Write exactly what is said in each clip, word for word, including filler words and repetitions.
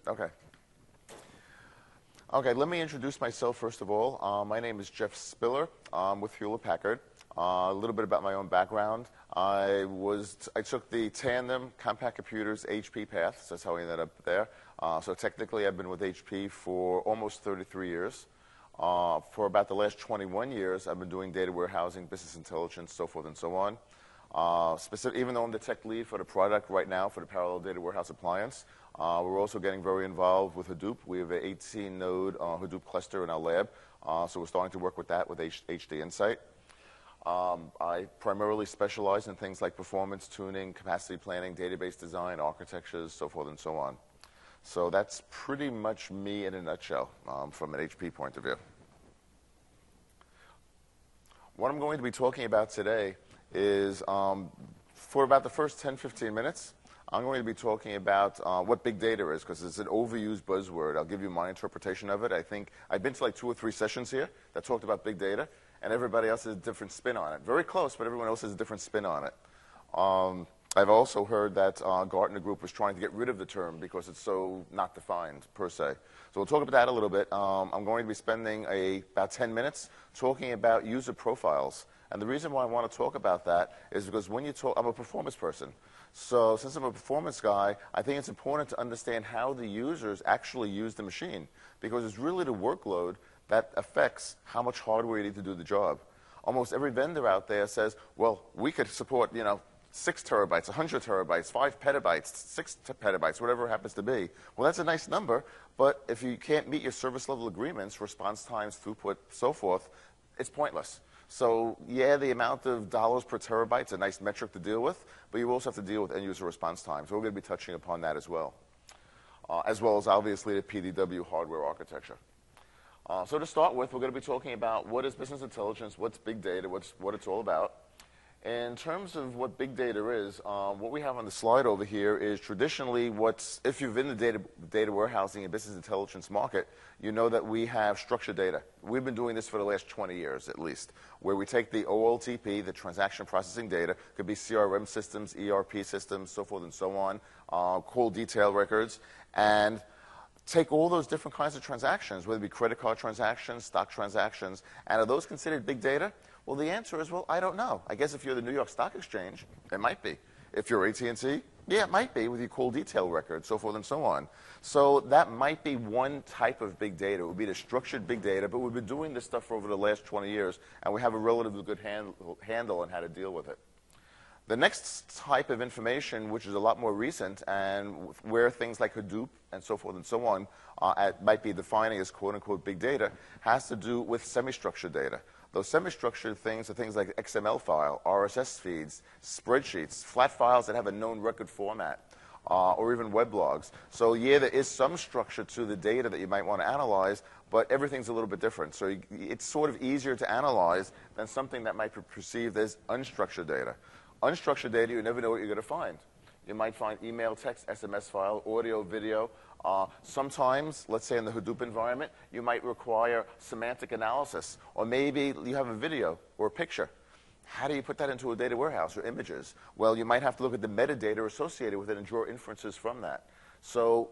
Okay. Okay, let me introduce myself first of all. Uh, my name is Jeff Spiller. I'm with Hewlett-Packard. Uh, a little bit about my own background. I was I took the Tandem Compact Computers H P path. So that's how I ended up there. Uh, so technically, I've been with H P for almost thirty-three years. Uh, for about the last twenty-one years, I've been doing data warehousing, business intelligence, so forth and so on. Uh, specific, even though I'm the tech lead for the product right now for the Parallel Data Warehouse Appliance, uh, we're also getting very involved with Hadoop. We have an eighteen node uh, Hadoop cluster in our lab, uh, so we're starting to work with that with H D Insight. Um, I primarily specialize in things like performance tuning, capacity planning, database design, architectures, so forth and so on. So that's pretty much me in a nutshell um, from an H P point of view. What I'm going to be talking about today is um, for about the first ten, fifteen minutes, I'm going to be talking about uh, what big data is, because it's an overused buzzword. I'll give you my interpretation of it. I think I've been to like two or three sessions here that talked about big data, and everybody else has a different spin on it. Very close, but everyone else has a different spin on it. Um, I've also heard that uh, Gartner Group was trying to get rid of the term because it's so not defined, per se. So we'll talk about that a little bit. Um, I'm going to be spending a, about ten minutes talking about user profiles. And the reason why I want to talk about that is because when you talk, I'm a performance person. So since I'm a performance guy, I think it's important to understand how the users actually use the machine, because it's really the workload that affects how much hardware you need to do the job. Almost every vendor out there says, well, we could support, you know, six terabytes, one hundred terabytes, five petabytes, six petabytes, whatever it happens to be. Well, that's a nice number, but if you can't meet your service level agreements, response times, throughput, so forth, it's pointless. So yeah, the amount of dollars per terabyte is a nice metric to deal with, but you also have to deal with end-user response time. So we're going to be touching upon that as well, uh, as well as obviously the P D W hardware architecture. Uh, so to start with, we're going to be talking about what is business intelligence, what's big data, what's, what it's all about. In terms of what big data is, um, what we have on the slide over here is traditionally what's, if you've been in the data, data warehousing and business intelligence market, you know that we have structured data. We've been doing this for the last twenty years at least, where we take the O L T P, the transaction processing data, could be C R M systems, E R P systems, so forth and so on, uh, call detail records, and take all those different kinds of transactions, whether it be credit card transactions, stock transactions, and are those considered big data? Well, the answer is, well, I don't know. I guess if you're the New York Stock Exchange, it might be. If you're A T and T, yeah, it might be with your call detail record, so forth and so on. So that might be one type of big data. It would be the structured big data, but we've been doing this stuff for over the last twenty years, and we have a relatively good hand, handle on how to deal with it. The next type of information, which is a lot more recent, and where things like Hadoop and so forth and so on uh, at, might be defining as quote-unquote big data, has to do with semi-structured data. Those semi-structured things are things like X M L file, R S S feeds, spreadsheets, flat files that have a known record format, uh, or even web logs. So yeah, there is some structure to the data that you might want to analyze, but everything's a little bit different. So you, it's sort of easier to analyze than something that might be perceived as unstructured data. Unstructured data, you never know what you're going to find. You might find email, text, S M S file, audio, video. Uh, sometimes, let's say in the Hadoop environment, you might require semantic analysis. Or maybe you have a video or a picture. How do you put that into a data warehouse or images? Well, you might have to look at the metadata associated with it and draw inferences from that. So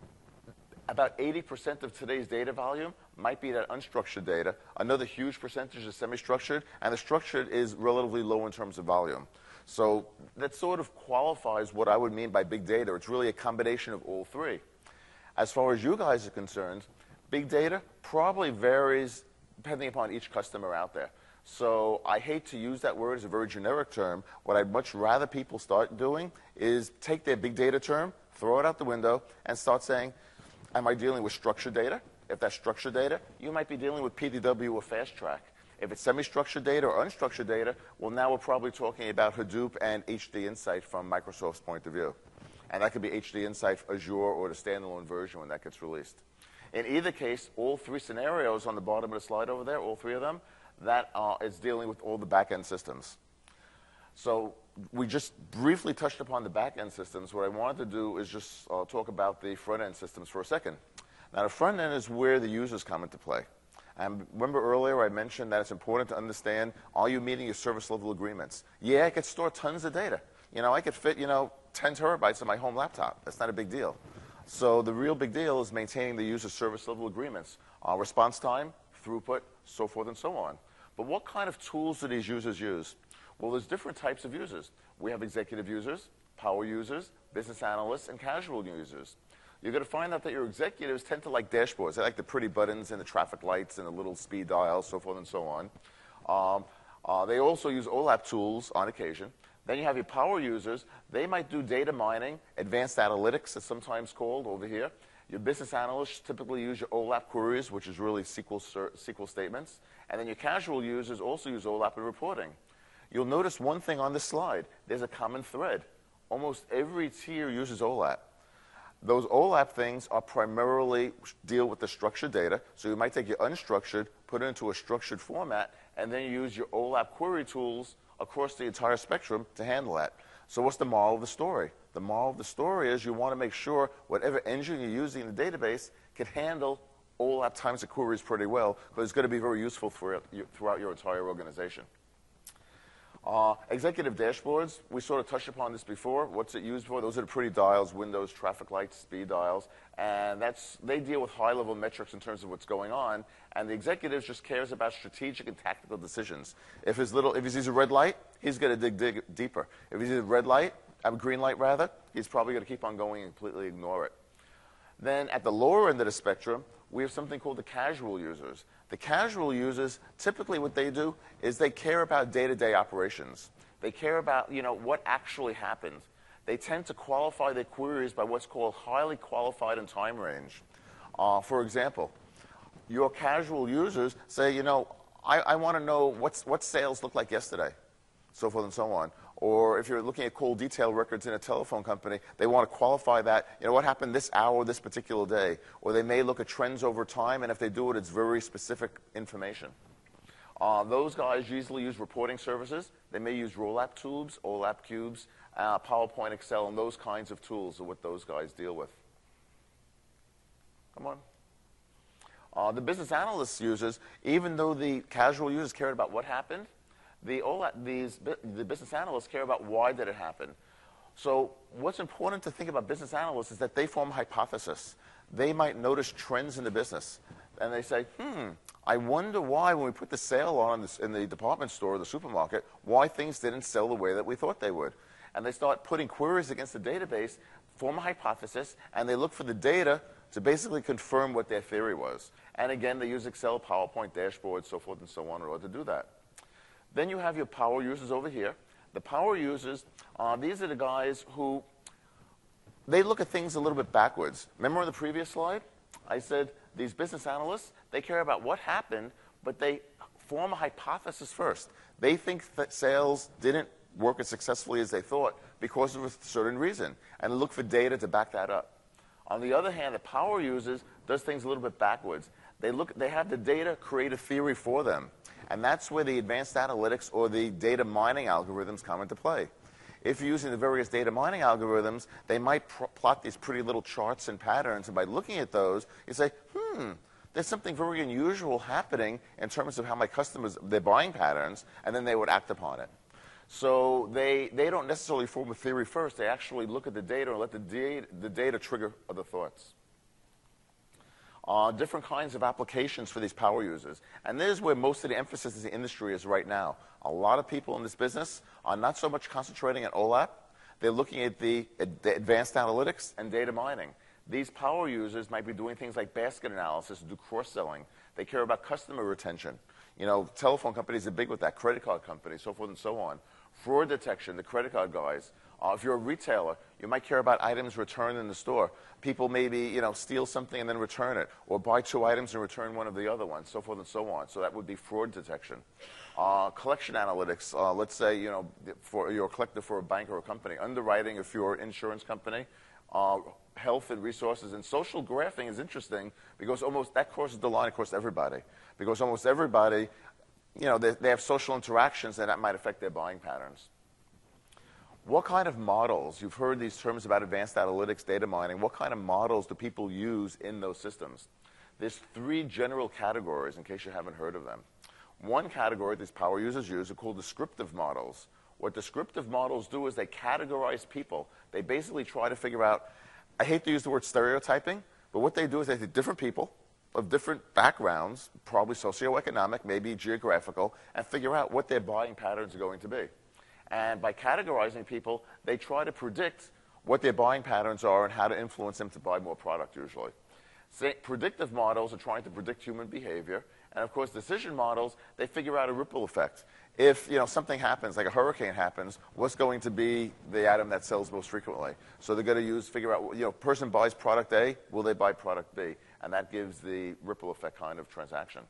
about eighty percent of today's data volume might be that unstructured data. Another huge percentage is semi-structured, and the structured is relatively low in terms of volume. So that sort of qualifies what I would mean by big data. It's really a combination of all three. As far as you guys are concerned, big data probably varies depending upon each customer out there. So I hate to use that word as a very generic term. What I'd much rather people start doing is take their big data term, throw it out the window, and start saying, am I dealing with structured data? If that's structured data, you might be dealing with P D W or Fast Track. If it's semi-structured data or unstructured data, well, now we're probably talking about Hadoop and H D Insight from Microsoft's point of view. And that could be H D Insight, Azure, or the standalone version when that gets released. In either case, all three scenarios on the bottom of the slide over there, all three of them, that uh, is dealing with all the back-end systems. So we just briefly touched upon the back-end systems. What I wanted to do is just uh, talk about the front-end systems for a second. Now, the front end is where the users come into play. And remember earlier I mentioned that it's important to understand, are you meeting your service level agreements? Yeah, I could store tons of data. You know, I could fit, you know, ten terabytes on my home laptop. That's not a big deal. So the real big deal is maintaining the user service level agreements, uh, response time, throughput, so forth and so on. But what kind of tools do these users use? Well, there's different types of users. We have executive users, power users, business analysts, and casual users. You're going to find out that your executives tend to like dashboards. They like the pretty buttons and the traffic lights and the little speed dials, so forth and so on. Um, uh, they also use O LAP tools on occasion. Then you have your power users. They might do data mining, advanced analytics, it's sometimes called over here. Your business analysts typically use your O LAP queries, which is really S Q L, S Q L statements. And then your casual users also use O LAP in reporting. You'll notice one thing on this slide. There's a common thread. Almost every tier uses O LAP. Those O LAP things are primarily deal with the structured data. So you might take your unstructured, put it into a structured format, and then you use your O LAP query tools across the entire spectrum to handle that. So what's the moral of the story? The moral of the story is you want to make sure whatever engine you're using in the database can handle O LAP times the queries pretty well, because it's going to be very useful for, throughout your entire organization. Uh, executive dashboards, we sort of touched upon this before. What's it used for? Those are the pretty dials, windows, traffic lights, speed dials. And that's, they deal with high-level metrics in terms of what's going on. And the executive just cares about strategic and tactical decisions. If, his little, if he sees a red light, he's going to dig, dig deeper. If he sees a red light, a green light rather, he's probably going to keep on going and completely ignore it. Then at the lower end of the spectrum, we have something called the casual users. The casual users, typically what they do is they care about day-to-day operations. They care about, you know, what actually happened. They tend to qualify their queries by what's called highly qualified in time range. Uh, for example, your casual users say, you know, I, I want to know what's, what sales looked like yesterday, so forth and so on. Or if you're looking at call detail records in a telephone company, they want to qualify that, you know, what happened this hour, this particular day. Or they may look at trends over time, and if they do it, it's very specific information. Uh, those guys usually use reporting services. They may use roll-up tubes, O LAP cubes, uh, PowerPoint, Excel, and those kinds of tools are what those guys deal with. Come on. Uh, the business analyst users, even though the casual users cared about what happened, The, O LAP, these, the business analysts care about why did it happen. So what's important to think about business analysts is that they form a hypothesis. They might notice trends in the business. And they say, hmm, I wonder why when we put the sale on in the, in the department store or the supermarket, why things didn't sell the way that we thought they would. And they start putting queries against the database, form a hypothesis, and they look for the data to basically confirm what their theory was. And again, they use Excel, PowerPoint, dashboards, so forth and so on in order to do that. Then you have your power users over here. The power users, uh, these are the guys who, they look at things a little bit backwards. Remember on the previous slide? I said these business analysts, they care about what happened, but they form a hypothesis first. They think that sales didn't work as successfully as they thought because of a certain reason, and look for data to back that up. On the other hand, the power users does things a little bit backwards. They, look, they have the data create a theory for them. And that's where the advanced analytics or the data mining algorithms come into play. If you're using the various data mining algorithms, they might pr plot these pretty little charts and patterns. And by looking at those, you say, hmm, there's something very unusual happening in terms of how my customers, their buying patterns, and then they would act upon it. So they, they don't necessarily form a theory first. They actually look at the data and let the data, the data trigger other thoughts. Uh, different kinds of applications for these power users. And this is where most of the emphasis in the industry is right now. A lot of people in this business are not so much concentrating on O LAP. They're looking at the, at the advanced analytics and data mining. These power users might be doing things like basket analysis, do cross-selling. They care about customer retention. You know, telephone companies are big with that, credit card companies, so forth and so on. Fraud detection, the credit card guys. Uh, if you're a retailer, you might care about items returned in the store. People maybe, you know, steal something and then return it, or buy two items and return one of the other ones, so forth and so on. So that would be fraud detection. Uh, collection analytics, uh, let's say, you know, for, you're a collector for a bank or a company. Underwriting if you're an insurance company. Uh, health and resources. And social graphing is interesting because almost that crosses the line across everybody. Because almost everybody, you know, they, they have social interactions and that might affect their buying patterns. What kind of models, you've heard these terms about advanced analytics, data mining, what kind of models do people use in those systems? There's three general categories in case you haven't heard of them. One category these power users use are called descriptive models. What descriptive models do is they categorize people. They basically try to figure out, I hate to use the word stereotyping, but what they do is they take different people of different backgrounds, probably socioeconomic, maybe geographical, and figure out what their buying patterns are going to be. And by categorizing people, they try to predict what their buying patterns are and how to influence them to buy more product usually. Say, predictive models are trying to predict human behavior. And of course, decision models, they figure out a ripple effect. If you know, something happens, like a hurricane happens, what's going to be the item that sells most frequently? So they're going to use, figure out, you know, person buys product A, will they buy product B? And that gives the ripple effect kind of transaction.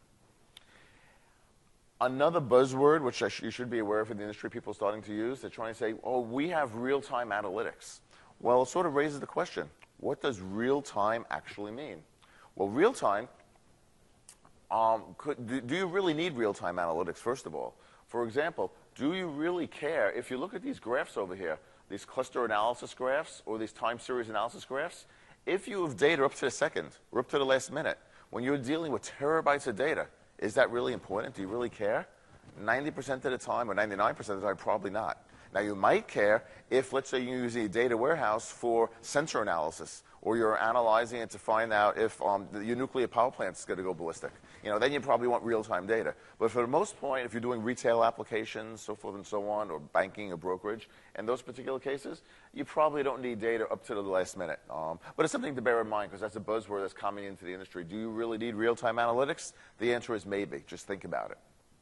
Another buzzword, which I sh you should be aware of in the industry, people are starting to use, they're trying to say, oh, we have real-time analytics. Well, it sort of raises the question, what does real-time actually mean? Well, real-time, um, could, do, do you really need real-time analytics, first of all? For example, do you really care, if you look at these graphs over here, these cluster analysis graphs or these time series analysis graphs, if you have data up to the second or up to the last minute, when you're dealing with terabytes of data, is that really important? Do you really care? ninety percent of the time or ninety-nine percent of the time, probably not. Now, you might care if, let's say, you're using a data warehouse for sensor analysis, or you're analyzing it to find out if um, the, your nuclear power plant is going to go ballistic. You know, then you probably want real-time data. But for the most part, if you're doing retail applications, so forth and so on, or banking or brokerage, in those particular cases, you probably don't need data up to the last minute. Um, but it's something to bear in mind, because that's a buzzword that's coming into the industry. Do you really need real-time analytics? The answer is maybe. Just think about it.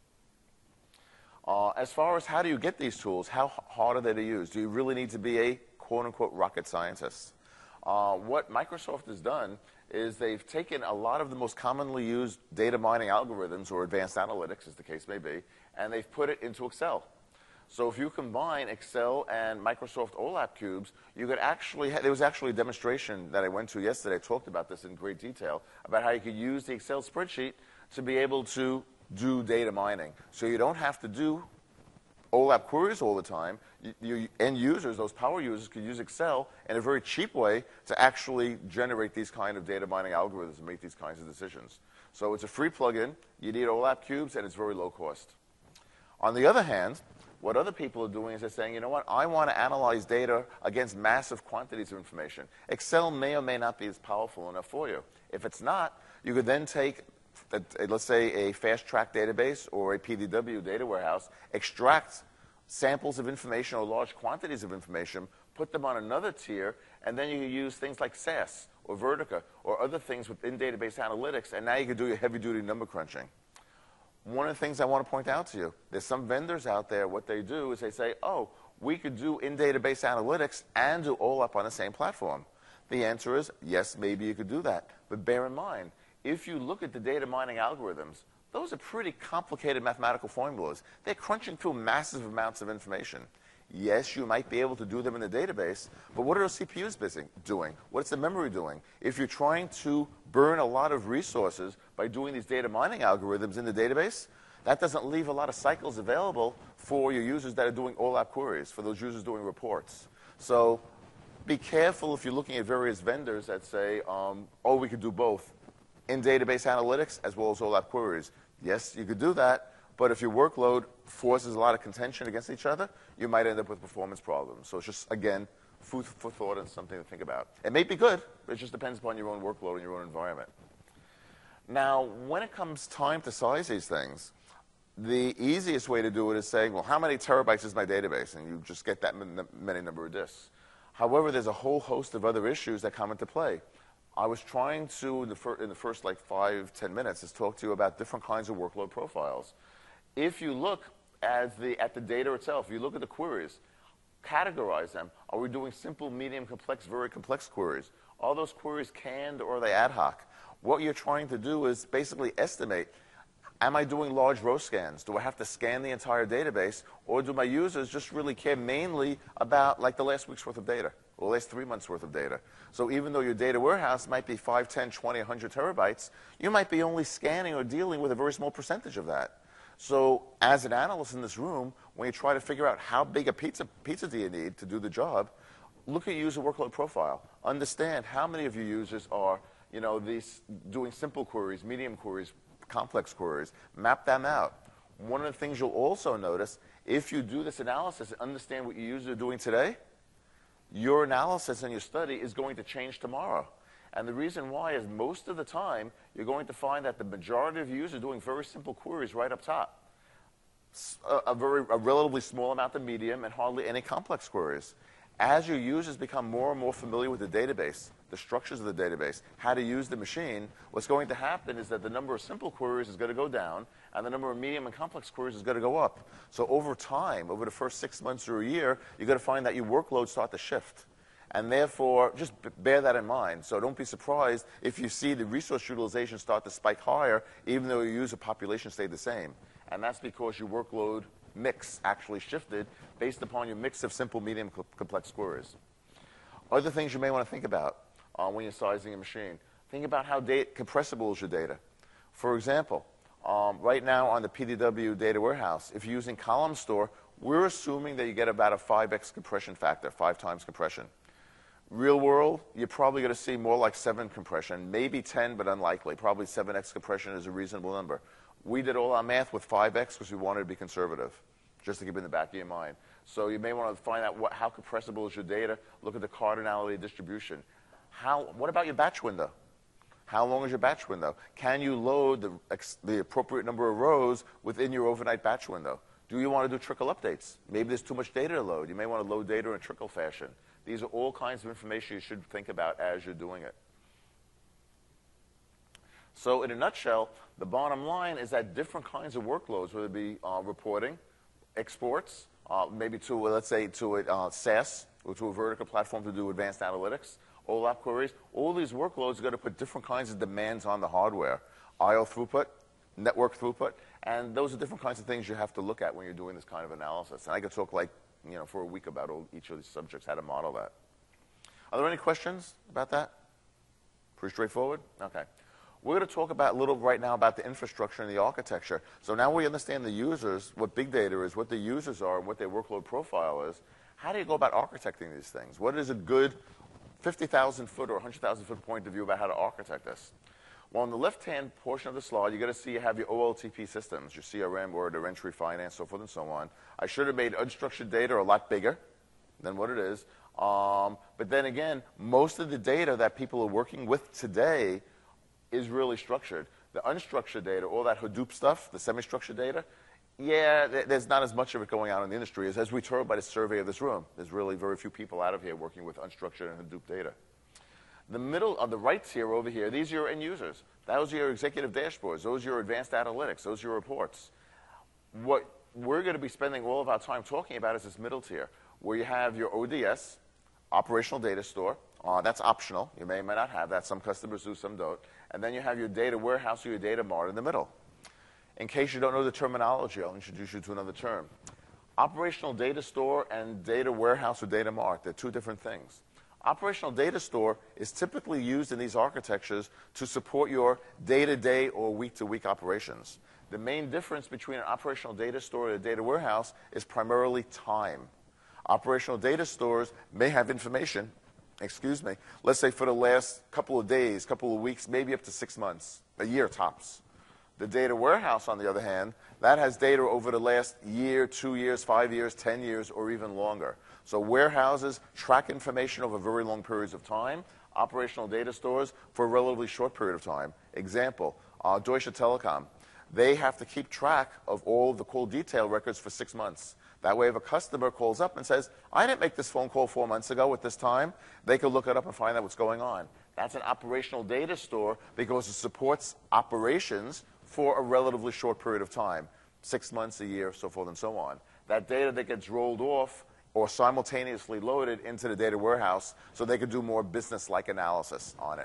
Uh, as far as how do you get these tools, how hard are they to use? Do you really need to be a quote-unquote rocket scientist? Uh, what Microsoft has done is they've taken a lot of the most commonly used data mining algorithms, or advanced analytics as the case may be, and they've put it into Excel. So if you combine Excel and Microsoft OLAP cubes, you could actually, there was actually a demonstration that I went to yesterday, I talked about this in great detail, about how you could use the Excel spreadsheet to be able to do data mining. So you don't have to do OLAP queries all the time. You, you, end users, those power users, could use Excel in a very cheap way to actually generate these kind of data mining algorithms and make these kinds of decisions. So it's a free plugin. You need OLAP cubes, and it's very low cost. On the other hand, what other people are doing is they're saying, you know what, I want to analyze data against massive quantities of information. Excel may or may not be as powerful enough for you. If it's not, you could then take, a, a, let's say, a fast-track database or a P D W data warehouse, extract samples of information or large quantities of information, put them on another tier, and then you can use things like S A S or Vertica or other things within database analytics, and now you can do your heavy-duty number crunching. One of the things I want to point out to you, there's some vendors out there, what they do is they say, oh, we could do in-database analytics and do OLAP on the same platform. The answer is, yes, maybe you could do that. But bear in mind, if you look at the data mining algorithms, those are pretty complicated mathematical formulas. They're crunching through massive amounts of information. Yes, you might be able to do them in the database, but what are those C P Us busy doing? What's the memory doing? If you're trying to burn a lot of resources by doing these data mining algorithms in the database, that doesn't leave a lot of cycles available for your users that are doing OLAP queries, for those users doing reports. So be careful if you're looking at various vendors that say, um, oh, we could do both in database analytics as well as OLAP queries. Yes, you could do that, but if your workload forces a lot of contention against each other, you might end up with performance problems. So it's just, again, food for thought and something to think about. It may be good, but it just depends upon your own workload and your own environment. Now, when it comes time to size these things, the easiest way to do it is saying, well, how many terabytes is my database? And you just get that many number of disks. However, there's a whole host of other issues that come into play. I was trying to, in the, fir in the first like five, ten minutes, is talk to you about different kinds of workload profiles. If you look at the, at the data itself, you look at the queries, categorize them. Are we doing simple, medium, complex, very complex queries? Are those queries canned or are they ad hoc? What you're trying to do is basically estimate, am I doing large row scans? Do I have to scan the entire database? Or do my users just really care mainly about like the last week's worth of data or the last three months worth of data? So even though your data warehouse might be five, ten, twenty, one hundred terabytes, you might be only scanning or dealing with a very small percentage of that. So as an analyst in this room, when you try to figure out how big a pizza, pizza do you need to do the job, look at your user workload profile. Understand how many of your users are, you know, these doing simple queries, medium queries, complex queries. Map them out. One of the things you'll also notice, if you do this analysis and understand what your users are doing today, your analysis and your study is going to change tomorrow. And the reason why is most of the time, you're going to find that the majority of users are doing very simple queries right up top. A, a, very, a relatively small amount of medium and hardly any complex queries. As your users become more and more familiar with the database, the structures of the database, how to use the machine, what's going to happen is that the number of simple queries is going to go down, and the number of medium and complex queries is going to go up. So over time, over the first six months or a year, you're going to find that your workloads start to shift. And therefore, just bear that in mind. So don't be surprised if you see the resource utilization start to spike higher, even though your user population stayed the same. And that's because your workload mix actually shifted based upon your mix of simple, medium, complex queries. Other things you may want to think about uh, when you're sizing a machine. Think about how data, compressible is your data. For example, um, right now on the P D W data warehouse, if you're using column store, we're assuming that you get about a five x compression factor, five times compression. Real world, you're probably going to see more like seven compression, maybe ten, but unlikely. Probably seven x compression is a reasonable number. We did all our math with five x because we wanted to be conservative, just to keep it in the back of your mind. So you may want to find out what, how compressible is your data. Look at the cardinality distribution. How, what about your batch window? How long is your batch window? Can you load the, the appropriate number of rows within your overnight batch window? Do you want to do trickle updates? Maybe there's too much data to load. You may want to load data in a trickle fashion. These are all kinds of information you should think about as you're doing it. So in a nutshell, the bottom line is that different kinds of workloads, whether it be uh, reporting, exports, uh, maybe to, uh, let's say, to a uh, SaaS, or to a vertical platform to do advanced analytics, OLAP queries, all these workloads are going to put different kinds of demands on the hardware. I O throughput, network throughput, and those are different kinds of things you have to look at when you're doing this kind of analysis. And I could talk like, you know, for a week about all, each of these subjects, how to model that. Are there any questions about that? Pretty straightforward? Okay. We're going to talk about a little right now about the infrastructure and the architecture. So now we understand the users, what big data is, what the users are, and what their workload profile is. How do you go about architecting these things? What is a good fifty thousand foot or one hundred thousand foot point of view about how to architect this? Well, on the left-hand portion of the slide, you're going to see you have your O L T P systems, your C R M, order entry, finance, so forth and so on. I should have made unstructured data a lot bigger than what it is. Um, but then again, most of the data that people are working with today is really structured. The unstructured data, all that Hadoop stuff, the semi-structured data, yeah, th there's not as much of it going on in the industry as, as we told by the survey of this room. There's really very few people out of here working with unstructured and Hadoop data. The middle, on the right here, over here, these are your end users. Those are your executive dashboards. Those are your advanced analytics. Those are your reports. What we're going to be spending all of our time talking about is this middle tier, where you have your O D S, operational data store. Uh, that's optional. You may or may not have that. Some customers do, some don't. And then you have your data warehouse or your data mart in the middle. In case you don't know the terminology, I'll introduce you to another term. Operational data store and data warehouse or data mart, they're two different things. Operational data store is typically used in these architectures to support your day-to-day or week-to-week operations. The main difference between an operational data store and a data warehouse is primarily time. Operational data stores may have information, excuse me, let's say for the last couple of days, couple of weeks, maybe up to six months, a year tops. The data warehouse, on the other hand, that has data over the last year, two years, five years, ten years, or even longer. So warehouses track information over very long periods of time. Operational data stores for a relatively short period of time. Example, uh, Deutsche Telekom. They have to keep track of all of the call detail records for six months. That way, if a customer calls up and says, I didn't make this phone call four months ago at this time, they can look it up and find out what's going on. That's an operational data store because it supports operations for a relatively short period of time, six months, a year, so forth and so on. That data that gets rolled off or simultaneously loaded into the data warehouse so they could do more business-like analysis on it.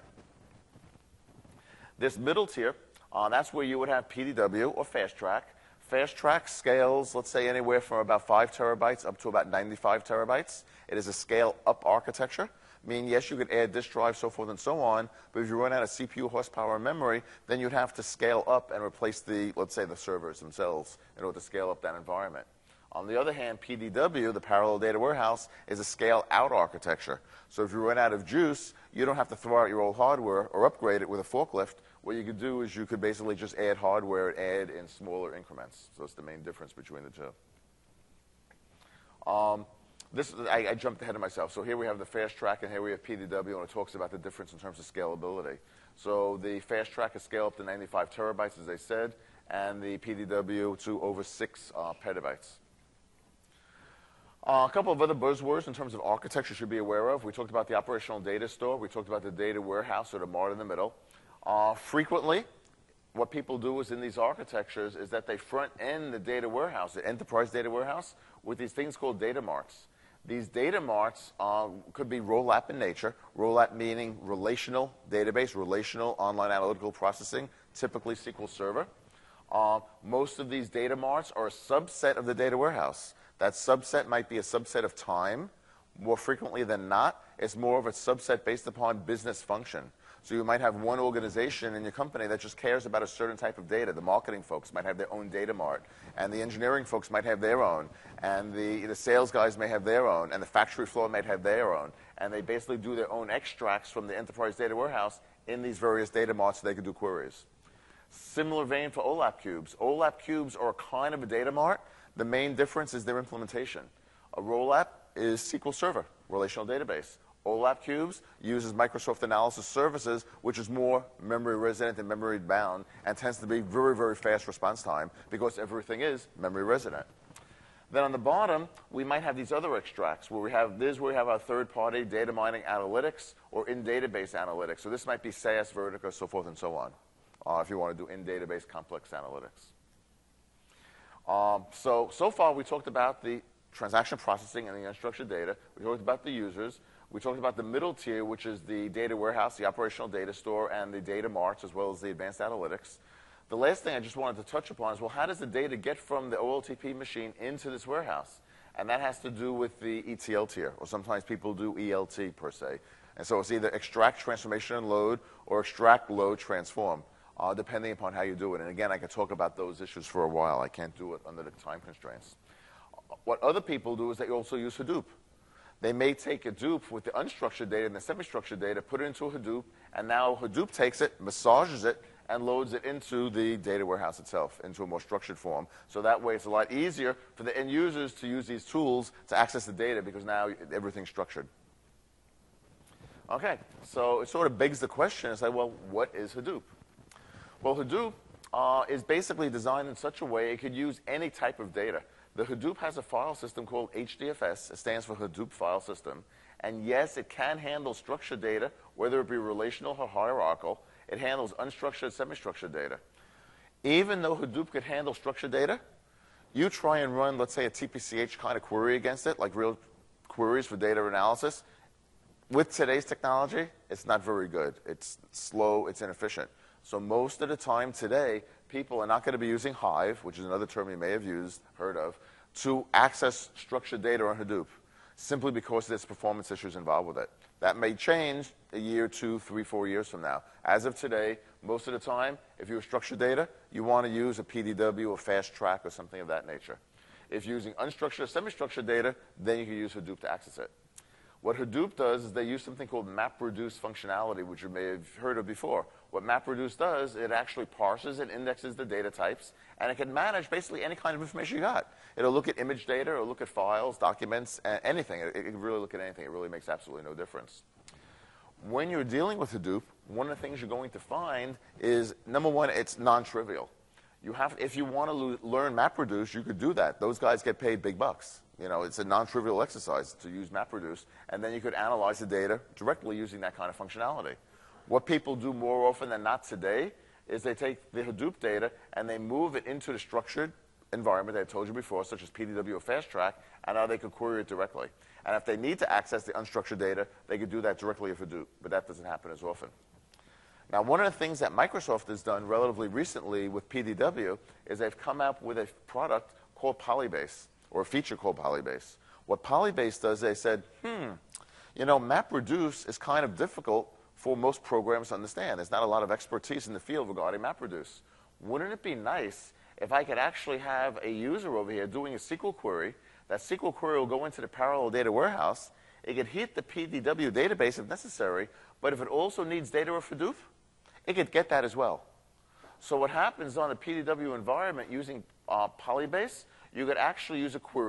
This middle tier, uh, that's where you would have P D W or Fast Track. Fast Track scales, let's say, anywhere from about five terabytes up to about ninety-five terabytes. It is a scale-up architecture. I mean, yes, you could add disk drive, so forth and so on, but if you run out of C P U horsepower and memory, then you'd have to scale up and replace the, let's say, the servers themselves in order to scale up that environment. On the other hand, P D W, the parallel data warehouse, is a scale-out architecture. So if you run out of juice, you don't have to throw out your old hardware or upgrade it with a forklift. What you could do is you could basically just add hardware and add in smaller increments. So that's the main difference between the two. Um, this, I, I jumped ahead of myself. So here we have the fast track, and here we have P D W, and it talks about the difference in terms of scalability. So the fast track is scaled up to ninety-five terabytes, as I said, and the P D W to over six uh, petabytes. Uh, a couple of other buzzwords in terms of architecture you should be aware of. We talked about the operational data store. We talked about the data warehouse, or the mart in the middle. Uh, frequently, what people do is in these architectures is that they front end the data warehouse, the enterprise data warehouse, with these things called data marts. These data marts uh, could be roll-up in nature. Roll-up meaning relational database, relational online analytical processing, typically S Q L Server. Uh, most of these data marts are a subset of the data warehouse. That subset might be a subset of time. More frequently than not, it's more of a subset based upon business function. So you might have one organization in your company that just cares about a certain type of data. The marketing folks might have their own data mart, and the engineering folks might have their own, and the, the sales guys may have their own, and the factory floor might have their own. And they basically do their own extracts from the enterprise data warehouse in these various data marts so they can do queries. Similar vein for OLAP cubes. OLAP cubes are kind of a data mart. The main difference is their implementation. A roll-up is S Q L Server, relational database. OLAP cubes uses Microsoft Analysis Services, which is more memory resident and memory bound, and tends to be very, very fast response time because everything is memory resident. Then on the bottom, we might have these other extracts where we have this, where we have our third-party data mining analytics or in-database analytics. So this might be S A S, Vertica, so forth and so on, uh, if you want to do in-database complex analytics. Um, so, so far we talked about the transaction processing and the unstructured data. We talked about the users. We talked about the middle tier, which is the data warehouse, the operational data store, and the data marts, as well as the advanced analytics. The last thing I just wanted to touch upon is, well, how does the data get from the O L T P machine into this warehouse? And that has to do with the E T L tier, or sometimes people do E L T per se. And so it's either extract, transformation, and load, or extract, load, transform. Uh, depending upon how you do it. And again, I could talk about those issues for a while. I can't do it under the time constraints. What other people do is they also use Hadoop. They may take Hadoop with the unstructured data and the semi-structured data, put it into Hadoop, and now Hadoop takes it, massages it, and loads it into the data warehouse itself, into a more structured form. So that way it's a lot easier for the end users to use these tools to access the data because now everything's structured. Okay, so it sort of begs the question, it's like, well, what is Hadoop? Well, Hadoop uh, is basically designed in such a way it could use any type of data. The Hadoop has a file system called H D F S. It stands for Hadoop File System. And yes, it can handle structured data, whether it be relational or hierarchical. It handles unstructured, semi-structured data. Even though Hadoop could handle structured data, you try and run, let's say, a T P C H kind of query against it, like real queries for data analysis. With today's technology, it's not very good. It's slow, it's inefficient. So most of the time today, people are not going to be using Hive, which is another term you may have used, heard of, to access structured data on Hadoop, simply because there's performance issues involved with it. That may change a year, two, three, four years from now. As of today, most of the time, if you have structured data, you want to use a P D W or fast track or something of that nature. If you're using unstructured or semi-structured data, then you can use Hadoop to access it. What Hadoop does is they use something called MapReduce functionality, which you may have heard of before. What MapReduce does, it actually parses and indexes the data types, and it can manage basically any kind of information you got. It'll look at image data, it'll look at files, documents, anything. It, it can really look at anything. It really makes absolutely no difference. When you're dealing with Hadoop, one of the things you're going to find is, number one, it's non-trivial. You have, if you want to learn MapReduce, you could do that. Those guys get paid big bucks. You know, it's a non-trivial exercise to use MapReduce, and then you could analyze the data directly using that kind of functionality. What people do more often than not today is they take the Hadoop data and they move it into the structured environment that I told you before, such as P D W or Fast Track, and now they could query it directly. And if they need to access the unstructured data, they could do that directly with Hadoop, but that doesn't happen as often. Now, one of the things that Microsoft has done relatively recently with P D W is they've come up with a product called Polybase, or a feature called Polybase. What Polybase does, they said, hmm, you know, MapReduce is kind of difficult for most programs to understand. There's not a lot of expertise in the field regarding MapReduce. Wouldn't it be nice if I could actually have a user over here doing a S Q L query? That S Q L query will go into the parallel data warehouse. It could hit the P D W database if necessary, but if it also needs data of Hadoop, it could get that as well. So what happens on the P D W environment using uh, Polybase, you could actually use a query,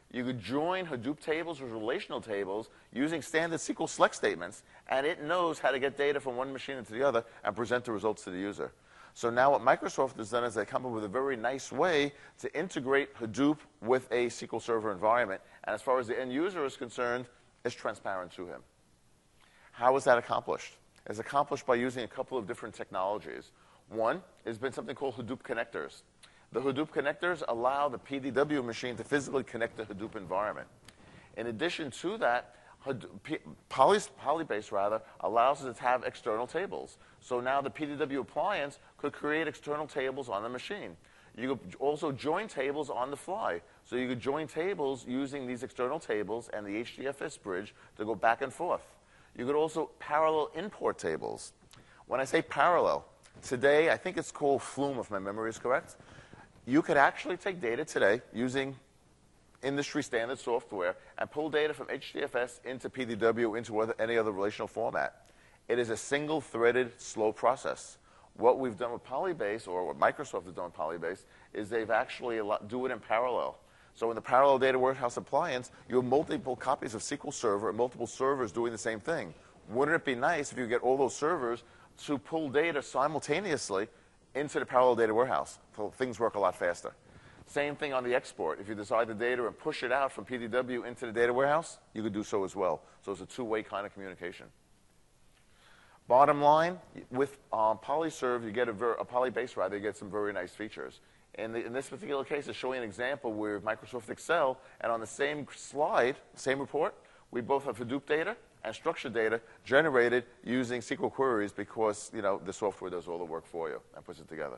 You could join Hadoop tables with relational tables using standard S Q L select statements, and it knows how to get data from one machine into the other and present the results to the user. So now what Microsoft has done is they come up with a very nice way to integrate Hadoop with a S Q L Server environment. And as far as the end user is concerned, it's transparent to him. How is that accomplished? It's accomplished by using a couple of different technologies. One has been something called Hadoop connectors. The Hadoop connectors allow the P D W machine to physically connect the Hadoop environment. In addition to that, Poly, Polybase rather allows us to have external tables. So now the P D W appliance could create external tables on the machine. You could also join tables on the fly. So you could join tables using these external tables and the H D F S bridge to go back and forth. You could also parallel import tables. When I say parallel, today I think it's called Flume, if my memory is correct. You could actually take data today using industry standard software and pull data from H D F S into P D W into other, any other relational format. It is a single-threaded, slow process. What we've done with Polybase, or what Microsoft has done with Polybase, is they've actually a lot, do it in parallel. So in the parallel data warehouse appliance, you have multiple copies of S Q L Server and multiple servers doing the same thing. Wouldn't it be nice if you get all those servers to pull data simultaneously into the parallel data warehouse? So things work a lot faster. Same thing on the export. If you decide the data and push it out from P D W into the data warehouse, you could do so as well. So it's a two-way kind of communication. Bottom line, with um, PolyServe, you get a, ver a Polybase rather, you get some very nice features. In, the, in this particular case, it's showing an example with Microsoft Excel, and on the same slide, same report, we both have Hadoop data and structured data generated using S Q L queries because, you know, the software does all the work for you and puts it together.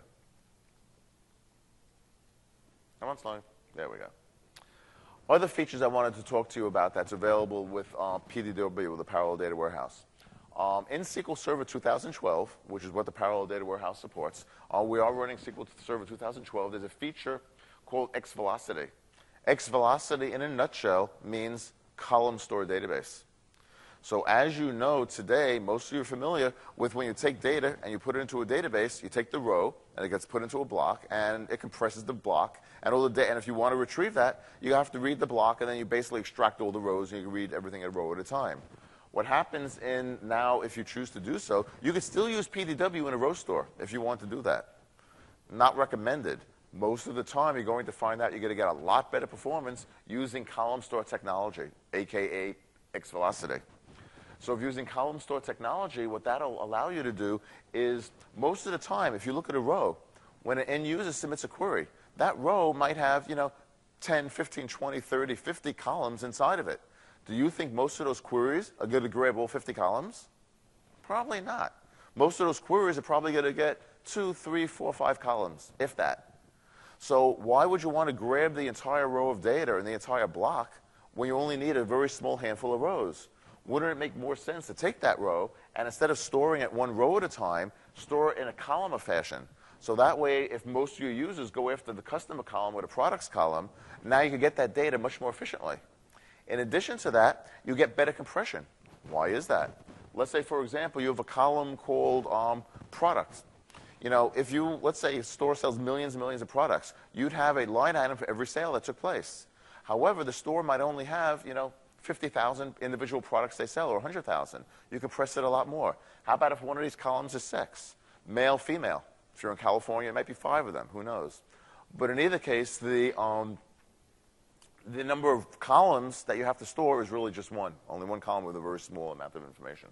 Come on, slide. There we go. Other features I wanted to talk to you about that's available with uh, P D W, with the Parallel Data Warehouse. Um, in S Q L Server two thousand twelve, which is what the Parallel Data Warehouse supports, uh, we are running S Q L Server two thousand twelve. There's a feature called Xvelocity. Xvelocity, in a nutshell, means column store database. So as you know today, most of you are familiar with when you take data and you put it into a database, you take the row and it gets put into a block and it compresses the block. And, all the da and if you want to retrieve that, you have to read the block and then you basically extract all the rows and you can read everything a row at a time. What happens in now, if you choose to do so, you can still use P D W in a row store if you want to do that. Not recommended. Most of the time, you're going to find out you're going to get a lot better performance using column store technology, a k a. Xvelocity. So if you're using column store technology, what that'll allow you to do is, most of the time, if you look at a row, when an end user submits a query, that row might have, you know, ten, fifteen, twenty, thirty, fifty columns inside of it. Do you think most of those queries are going to grab all fifty columns? Probably not. Most of those queries are probably going to get two, three, four, five columns, if that. So why would you want to grab the entire row of data and the entire block when you only need a very small handful of rows? Wouldn't it make more sense to take that row and instead of storing it one row at a time, store it in a column of fashion? So that way, if most of your users go after the customer column or the products column, now you can get that data much more efficiently. In addition to that, you get better compression. Why is that? Let's say, for example, you have a column called um, products. You know, if you, let's say a store sells millions and millions of products, you'd have a line item for every sale that took place. However, the store might only have, you know, fifty thousand individual products they sell, or one hundred thousand. You compress it a lot more. How about if one of these columns is sex? Male, female. If you're in California, it might be five of them. Who knows? But in either case, the, um, the number of columns that you have to store is really just one. Only one column with a very small amount of information.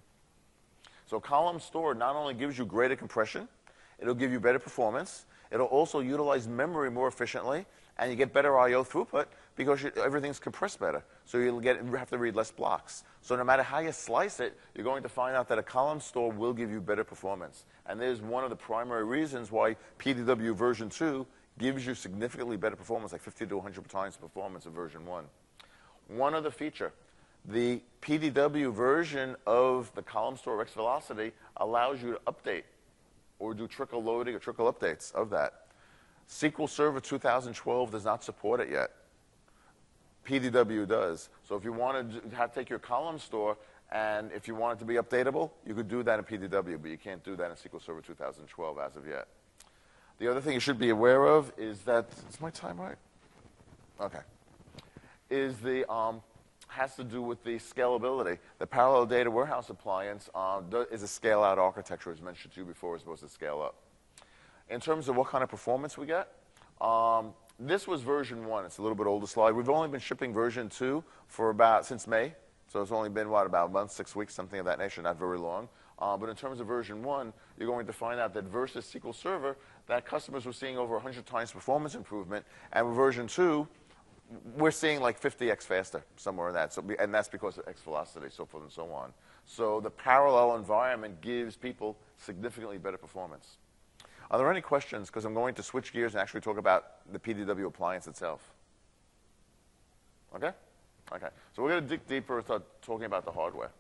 So column store not only gives you greater compression, it'll give you better performance. It'll also utilize memory more efficiently, and you get better I O throughput because you, everything's compressed better. So you'll get, you have to read less blocks. So no matter how you slice it, you're going to find out that a column store will give you better performance. And there's one of the primary reasons why P D W version two gives you significantly better performance, like fifty to one hundred times the performance of version one. One other feature, the P D W version of the column store Xvelocity allows you to update or do trickle loading or trickle updates of that. S Q L Server two thousand twelve does not support it yet. P D W does. So if you want to have, take your column store and if you want it to be updatable, you could do that in P D W, but you can't do that in S Q L Server two thousand twelve as of yet. The other thing you should be aware of is that, is my time right? Okay. is the, um, has to do with the scalability. The parallel data warehouse appliance uh, is a scale-out architecture, as mentioned to you before, is supposed to scale up. In terms of what kind of performance we get, um, this was version one. It's a little bit older slide. We've only been shipping version two for about, since May. So it's only been, what, about a month, six weeks, something of that nature, not very long. Uh, but in terms of version one, you're going to find out that versus S Q L Server, that customers were seeing over one hundred times performance improvement. And with version two, we're seeing like fifty x faster, somewhere in that. So, and that's because of X velocity, so forth and so on. So the parallel environment gives people significantly better performance. Are there any questions? Because I'm going to switch gears and actually talk about the P D W appliance itself. Okay? Okay. So we're going to dig deeper and start talking about the hardware.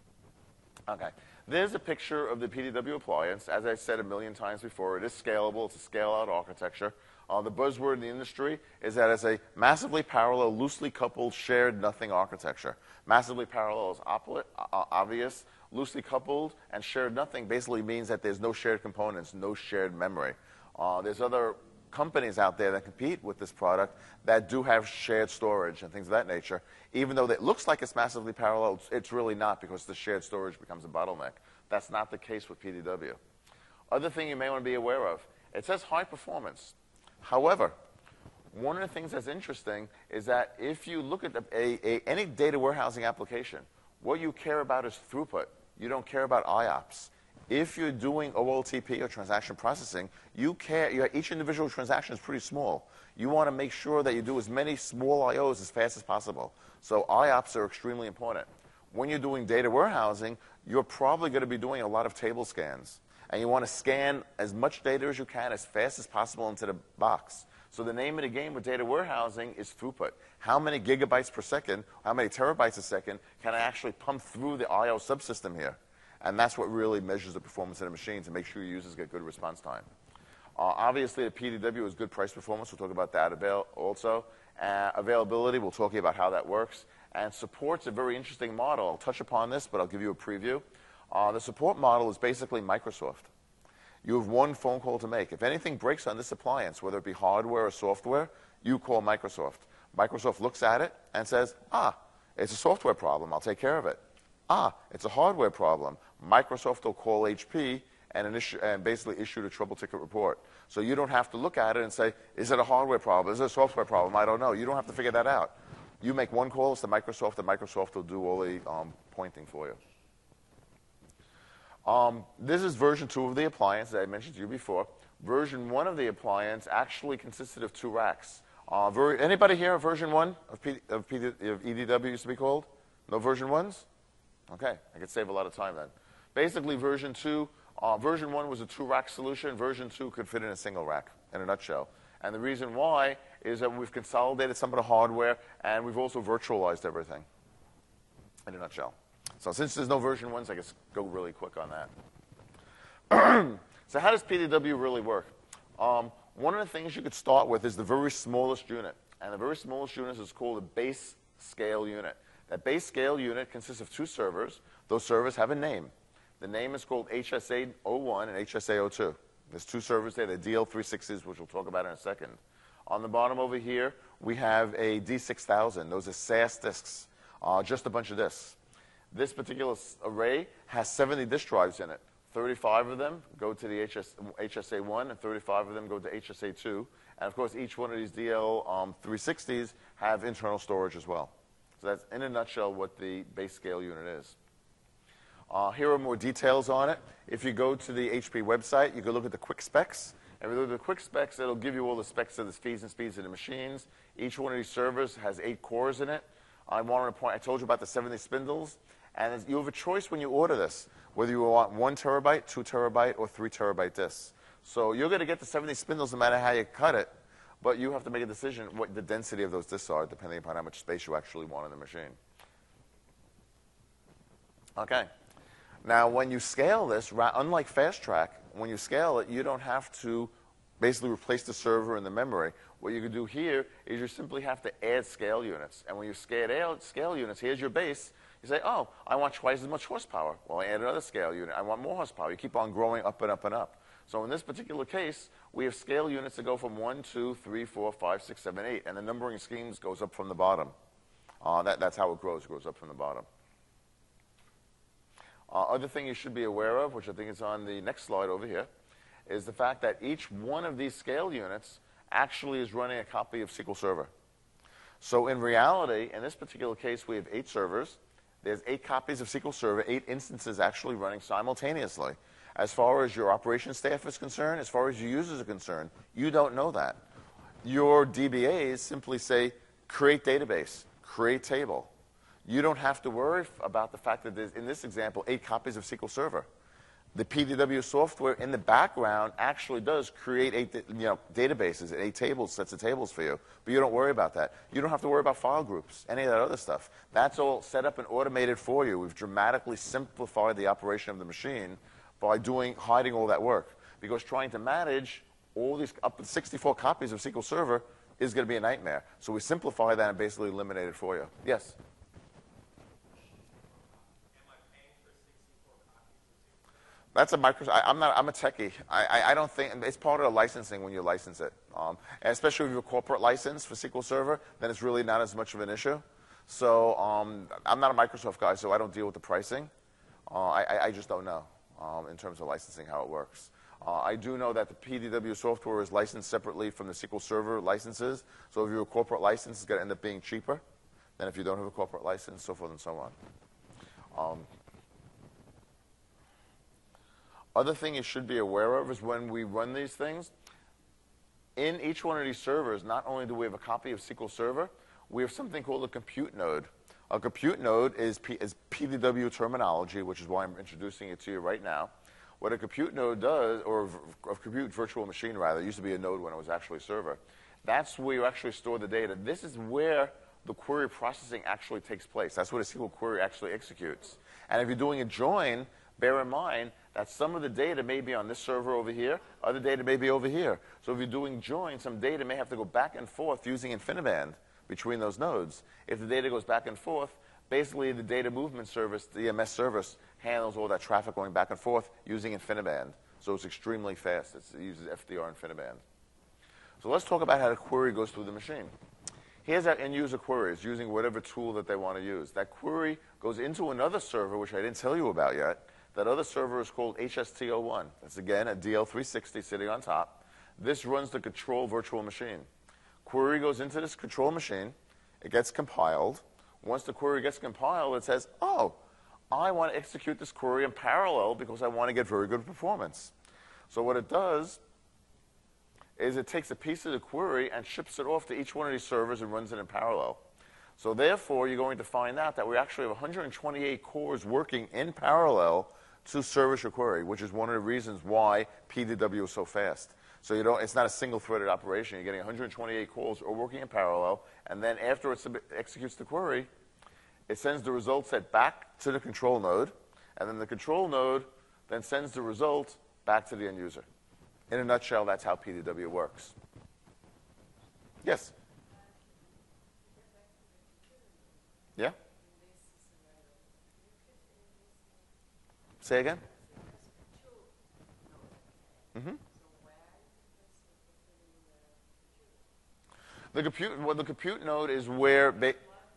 Okay. There's a picture of the P D W appliance. As I said a million times before, it is scalable. It's a scale-out architecture. Uh, the buzzword in the industry is that it's a massively parallel, loosely coupled, shared nothing architecture. Massively parallel is opposite, uh, obvious. Loosely coupled and shared nothing basically means that there's no shared components, no shared memory. Uh, there's other companies out there that compete with this product that do have shared storage and things of that nature. Even though it looks like it's massively parallel, it's really not, because the shared storage becomes a bottleneck. That's not the case with P D W. Other thing you may want to be aware of, it says high performance. However, one of the things that's interesting is that if you look at the, a, a, any data warehousing application, what you care about is throughput. You don't care about I O P S. If you're doing O L T P or transaction processing, you care, you, each individual transaction is pretty small. You want to make sure that you do as many small I Os as fast as possible. So I O P S are extremely important. When you're doing data warehousing, you're probably going to be doing a lot of table scans. And you want to scan as much data as you can as fast as possible into the box. So the name of the game with data warehousing is throughput. How many gigabytes per second, how many terabytes a second can I actually pump through the I O subsystem here? And that's what really measures the performance of the machine to make sure your users get good response time. Uh, obviously, the P D W is good price performance. We'll talk about that avail also. Uh, availability, we'll talk about how that works. And support's a very interesting model. I'll touch upon this, but I'll give you a preview. Uh, the support model is basically Microsoft. You have one phone call to make. If anything breaks on this appliance, whether it be hardware or software, you call Microsoft. Microsoft looks at it and says, ah, it's a software problem. I'll take care of it. Ah, it's a hardware problem. Microsoft will call H P and, issue, and basically issue the trouble ticket report. So you don't have to look at it and say, is it a hardware problem? Is it a software problem? I don't know. You don't have to figure that out. You make one call to Microsoft, and Microsoft will do all the um, pointing for you. Um, this is version two of the appliance that I mentioned to you before. Version one of the appliance actually consisted of two racks. Uh, ver anybody here version one of, P of, P of E D W used to be called? No version ones? Okay, I could save a lot of time then. Basically, version two, uh, version one was a two-rack solution. Version two could fit in a single rack, in a nutshell. And the reason why is that we've consolidated some of the hardware, and we've also virtualized everything, in a nutshell. So since there's no version ones, I guess go really quick on that. So how does P D W really work? Um, one of the things you could start with is the very smallest unit. And the very smallest unit is called a base scale unit. That base scale unit consists of two servers. Those servers have a name. The name is called H S A zero one and H S A zero two. There's two servers there. They're D L three sixties, which we'll talk about in a second. On the bottom over here, we have a D six thousand. Those are S A S disks, uh, just a bunch of disks. This particular array has seventy disk drives in it. thirty-five of them go to the H S A one, and thirty-five of them go to H S A two. And of course, each one of these D L three sixties have internal storage as well. So that's, in a nutshell, what the base scale unit is. Uh, here are more details on it. If you go to the H P website, you can look at the quick specs. And if you look at the quick specs, it'll give you all the specs of the speeds and speeds of the machines. Each one of these servers has eight cores in it. I wanted to point, I told you about the seventy spindles. And you have a choice when you order this, whether you want one terabyte, two terabyte, or three terabyte disks. So you're going to get the seventy spindles no matter how you cut it, but you have to make a decision what the density of those disks are, depending upon how much space you actually want in the machine. Okay. Now, when you scale this, unlike Fast Track, when you scale it, you don't have to basically replace the server and the memory. What you can do here is you simply have to add scale units. And when you scale, scale units, here's your base. You say, oh, I want twice as much horsepower. Well, I add another scale unit. I want more horsepower. You keep on growing up and up and up. So in this particular case, we have scale units that go from one, two, three, four, five, six, seven, eight. And the numbering schemes goes up from the bottom. Uh, that, that's how it grows. It grows up from the bottom. Uh, other thing you should be aware of, which I think is on the next slide over here, is the fact that each one of these scale units actually is running a copy of S Q L Server. So in reality, in this particular case, we have eight servers. There's eight copies of S Q L Server, eight instances actually running simultaneously. As far as your operations staff is concerned, as far as your users are concerned, you don't know that. Your D B As simply say, create database, create table. You don't have to worry about the fact that there's, in this example, eight copies of S Q L Server. The P D W software in the background actually does create eight you know, databases, eight tables, sets of tables for you. But you don't worry about that. You don't have to worry about file groups, any of that other stuff. That's all set up and automated for you. We've dramatically simplified the operation of the machine by doing, hiding all that work. Because trying to manage all these up to sixty-four copies of S Q L Server is going to be a nightmare. So we simplify that and basically eliminate it for you. Yes? That's a micro. I, I'm not. I'm a techie. I, I, I don't think it's part of the licensing when you license it, um, and especially if you have a corporate license for S Q L Server, then it's really not as much of an issue. So um, I'm not a Microsoft guy, so I don't deal with the pricing. Uh, I, I just don't know um, in terms of licensing how it works. Uh, I do know that the P D W software is licensed separately from the S Q L Server licenses. So if you have a corporate license, it's going to end up being cheaper than if you don't have a corporate license, so forth and so on. Um, Other thing you should be aware of is when we run these things, in each one of these servers, not only do we have a copy of S Q L Server, we have something called a compute node. A compute node is, P is P D W terminology, which is why I'm introducing it to you right now. What a compute node does, or a compute virtual machine rather, it used to be a node when it was actually a server, that's where you actually store the data. This is where the query processing actually takes place. That's what a S Q L query actually executes. And if you're doing a join, bear in mind that some of the data may be on this server over here, other data may be over here. So if you're doing join, some data may have to go back and forth using InfiniBand between those nodes. If the data goes back and forth, basically the data movement service, the E M S service, handles all that traffic going back and forth using InfiniBand. So it's extremely fast. It's, it uses F D R InfiniBand. So let's talk about how the query goes through the machine. Here's our end-user queries using whatever tool that they want to use. That query goes into another server, which I didn't tell you about yet. That other server is called H S T O one. That's, again, a D L three sixty sitting on top. This runs the control virtual machine. Query goes into this control machine. It gets compiled. Once the query gets compiled, it says, oh, I want to execute this query in parallel because I want to get very good performance. So what it does is it takes a piece of the query and ships it off to each one of these servers and runs it in parallel. So therefore, you're going to find out that we actually have one hundred twenty-eight cores working in parallel to service your query, which is one of the reasons why P D W is so fast. So you don't, it's not a single-threaded operation. You're getting one hundred twenty-eight cores all working in parallel, and then after it executes the query, it sends the result set back to the control node, and then the control node then sends the result back to the end user. In a nutshell, that's how P D W works. Yes? Yeah? Say again? Mm-hmm. The compute, well, the compute node is where... Ba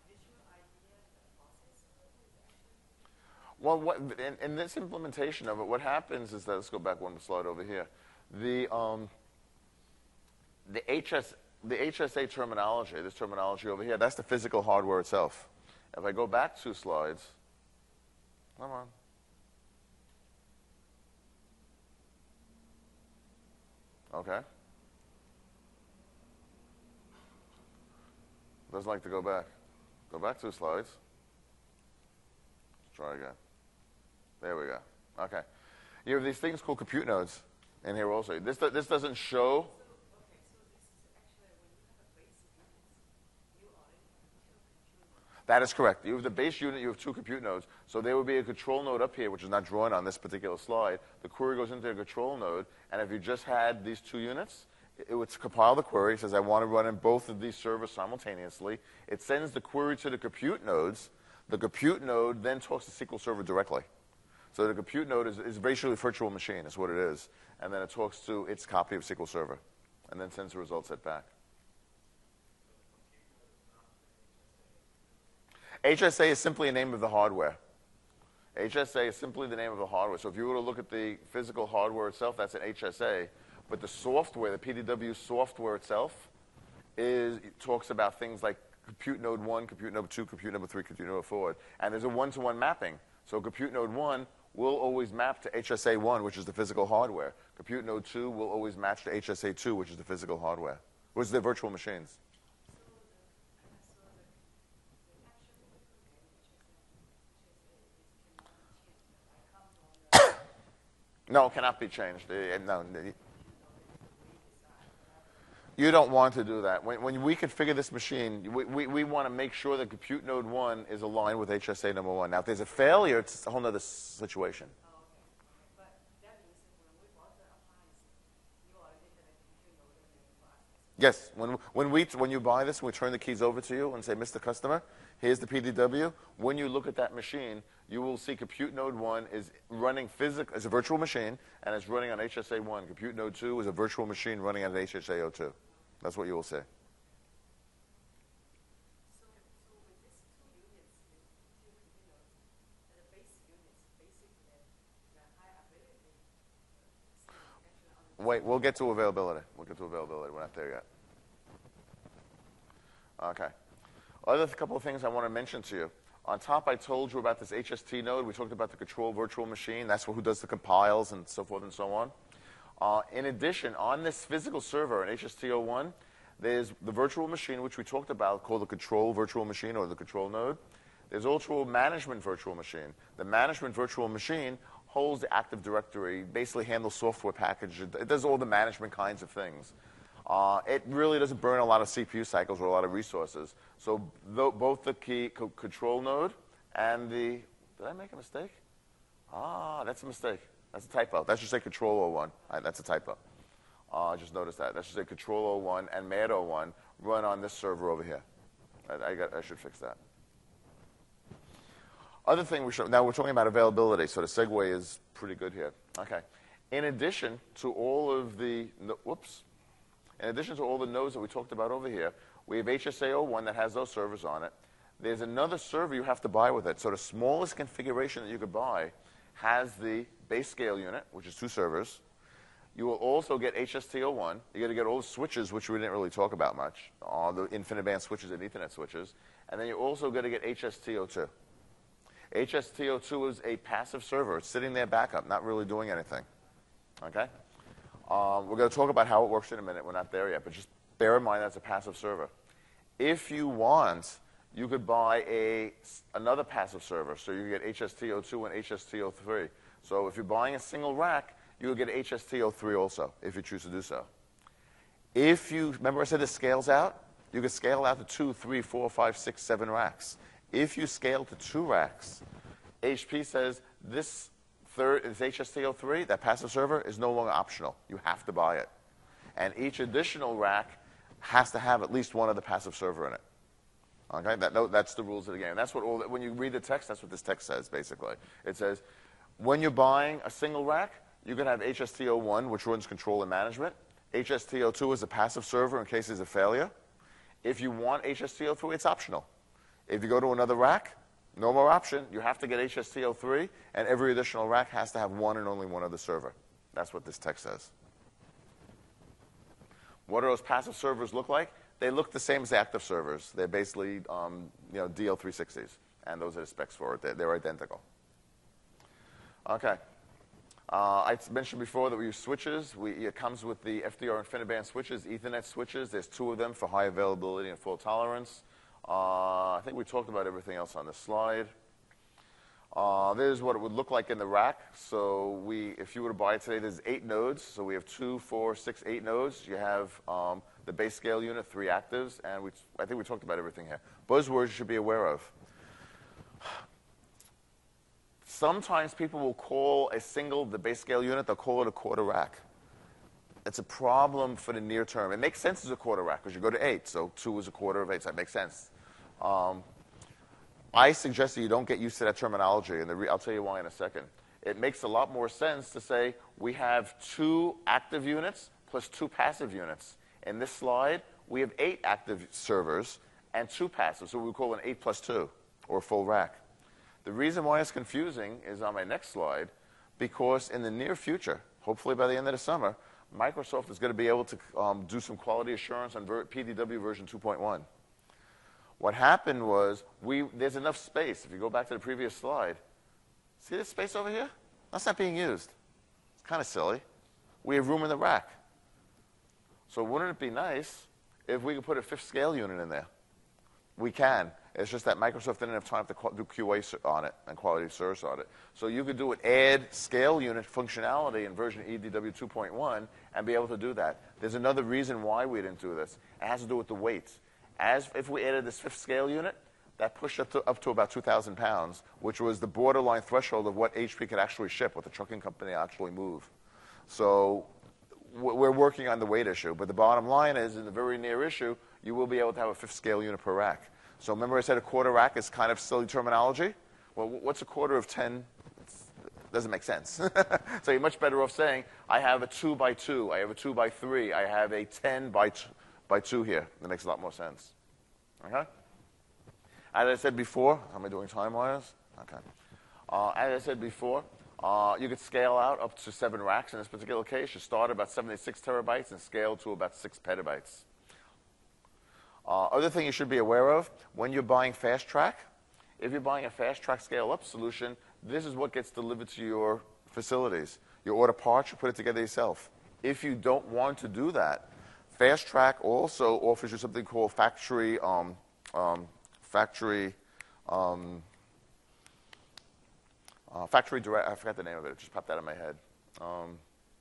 well, what, in, in this implementation of it, what happens is that, let's go back one slide over here. The, um, the, H S, the H S A terminology, this terminology over here, that's the physical hardware itself. If I go back two slides, come on. Okay. Doesn't like to go back. Go back two slides. Let's try again. There we go. Okay. You have these things called compute nodes in here also. This, this doesn't show... That is correct. You have the base unit, you have two compute nodes. So there would be a control node up here, which is not drawn on this particular slide. The query goes into a control node, and if you just had these two units, it would compile the query. It says, I want to run in both of these servers simultaneously. It sends the query to the compute nodes. The compute node then talks to S Q L Server directly. So the compute node is, is basically a virtual machine, is what it is. And then it talks to its copy of S Q L Server, and then sends the result set back. H S A is simply a name of the hardware. H S A is simply the name of the hardware. So if you were to look at the physical hardware itself, that's an H S A. But the software, the P D W software itself, is it talks about things like compute node one, compute node two, compute node three, compute node four. And there's a one-to-one mapping. So compute node one will always map to H S A one, which is the physical hardware. Compute node two will always match to H S A two, which is the physical hardware, which is the virtual machines. No, it cannot be changed. Uh, no, you don't want to do that. When, when we configure this machine, we, we, we want to make sure that compute node one is aligned with H S A number one. Now, if there's a failure, it's a whole other situation. Yes, when, when, we, when you buy this, we turn the keys over to you and say, Mister Customer, here's the P D W. When you look at that machine, you will see compute node one is running physical as a virtual machine, and it's running on H S A one. Compute node two is a virtual machine running on H S A zero two. That's what you will see. Wait, we'll get to availability. We'll get to availability. We're not there yet. Okay. Other couple of things I want to mention to you. On top, I told you about this H S T node. We talked about the control virtual machine. That's who does the compiles and so forth and so on. Uh, in addition, on this physical server in H S T zero one, there's the virtual machine, which we talked about, called the control virtual machine or the control node. There's also a management virtual machine. The management virtual machine holds the Active Directory, basically handles software package. It does all the management kinds of things. Uh, it really doesn't burn a lot of C P U cycles or a lot of resources. So th both the key co control node and the, did I make a mistake? Ah, that's a mistake. That's a typo. That should say control zero one. Right, that's a typo. Uh, I just noticed that. That should say control zero one and M A D zero one run on this server over here. I, I, got, I should fix that. Other thing we should, now we're talking about availability, so the segue is pretty good here. Okay. In addition to all of the, no, whoops. In addition to all the nodes that we talked about over here, we have H S A zero one that has those servers on it. There's another server you have to buy with it. So the smallest configuration that you could buy has the base scale unit, which is two servers. You will also get H S T zero one. You're going to get all the switches, which we didn't really talk about much, all the InfiniBand switches and Ethernet switches. And then you're also going to get H S T zero two. H S T zero two is a passive server. It's sitting there backup, not really doing anything. Okay? Um, we're going to talk about how it works in a minute. We're not there yet, but just bear in mind that's a passive server. If you want, you could buy a, another passive server. So you get H S T zero two and H S T zero three. So if you're buying a single rack, you will get H S T zero three also, if you choose to do so. If you, remember I said this scales out? You can scale out to two, three, four, five, six, seven racks. If you scale to two racks, H P says this third, this H S T zero three, that passive server, is no longer optional. You have to buy it. And each additional rack has to have at least one other passive server in it. Okay, that, no, that's the rules of the game. That's what all, when you read the text, that's what this text says, basically. It says, when you're buying a single rack, you can have H S T zero one, which runs control and management. H S T zero two is a passive server in case there's a failure. If you want H S T zero three, it's optional. If you go to another rack, no more option. You have to get H S T zero three, and every additional rack has to have one and only one other server. That's what this text says. What do those passive servers look like? They look the same as the active servers. They're basically um, you know, D L three sixties, and those are the specs for it. They're, they're identical. Okay. Uh, I mentioned before that we use switches. We, it comes with the F D R InfiniBand switches, Ethernet switches. There's two of them for high availability and full tolerance. Uh, I think we talked about everything else on this slide. Uh, there's what it would look like in the rack. So we, if you were to buy it today, there's eight nodes. So we have two, four, six, eight nodes. You have um, the base scale unit, three actives, and we, I think we talked about everything here. Buzzwords you should be aware of. Sometimes people will call a single, the base scale unit, they'll call it a quarter rack. It's a problem for the near term. It makes sense as a quarter rack because you go to eight, so two is a quarter of eight, so that makes sense. Um, I suggest that you don't get used to that terminology, and the re I'll tell you why in a second. It makes a lot more sense to say we have two active units plus two passive units. In this slide, we have eight active servers and two passive, so we call an eight plus two. or full rack. The reason why it's confusing is on my next slide, because in the near future, hopefully by the end of the summer, Microsoft is going to be able to um, do some quality assurance on P D W version two point one. What happened was, we, there's enough space. If you go back to the previous slide, see this space over here? That's not being used. It's kind of silly. We have room in the rack. So wouldn't it be nice if we could put a fifth scale unit in there? We can. It's just that Microsoft didn't have time to do Q A on it and quality service on it. So you could do an add scale unit functionality in version E D W two point one and be able to do that. There's another reason why we didn't do this. It has to do with the weight. As if we added this fifth scale unit, that pushed up to, up to about two thousand pounds, which was the borderline threshold of what H P could actually ship, what the trucking company actually move. So we're working on the weight issue. But the bottom line is, in the very near issue, you will be able to have a fifth scale unit per rack. So remember I said a quarter rack is kind of silly terminology? Well, what's a quarter of ten? It doesn't make sense. So you're much better off saying, I have a two by two, I have a two by three, I have a ten by two here. That makes a lot more sense. Okay? As I said before, how am I doing time-wise? Okay. Uh, as I said before, uh, you could scale out up to seven racks in this particular case. You start at about seventy-six terabytes and scale to about six petabytes. Uh, other thing you should be aware of, when you're buying Fast Track, if you're buying a Fast Track scale-up solution, this is what gets delivered to your facilities. You order parts, you put it together yourself. If you don't want to do that, Fast Track also offers you something called factory, um, um, factory, um, uh, factory direct. I forgot the name of it. It just popped out of my head. Um,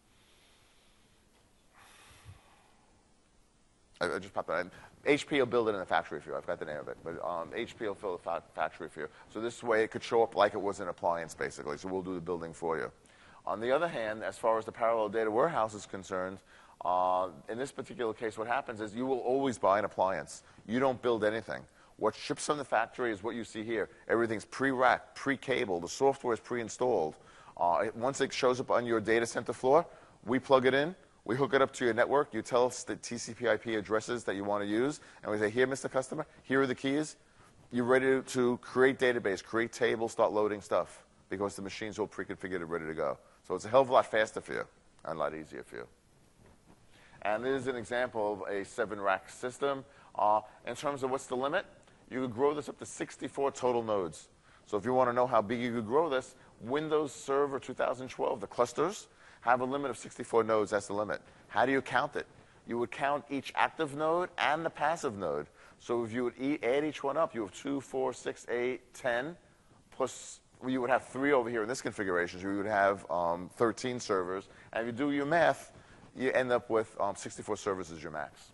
I, I just popped that in. H P will build it in the factory for you. I forgot the name of it. But um, H P will fill the fa factory for you. So this way it could show up like it was an appliance, basically. So we'll do the building for you. On the other hand, as far as the parallel data warehouse is concerned, uh, in this particular case, what happens is you will always buy an appliance. You don't build anything. What ships from the factory is what you see here. Everything's pre-racked, pre-cabled. The software is pre-installed. Uh, it, once it shows up on your data center floor, we plug it in. We hook it up to your network. You tell us the T C P I P addresses that you want to use. And we say, here, Mister Customer, here are the keys. You're ready to, to create database, create tables, start loading stuff, because the machine's all pre-configured and ready to go. So it's a hell of a lot faster for you and a lot easier for you. And this is an example of a seven-rack system. Uh, in terms of what's the limit, you could grow this up to sixty-four total nodes. So if you want to know how big you could grow this, Windows Server two thousand twelve, the clusters, have a limit of sixty-four nodes. That's the limit. How do you count it? You would count each active node and the passive node. So if you would e add each one up, you have two, four, six, eight, ten, plus well, you would have three over here in this configuration. So you would have um, thirteen servers. And if you do your math, you end up with um, sixty-four servers as your max.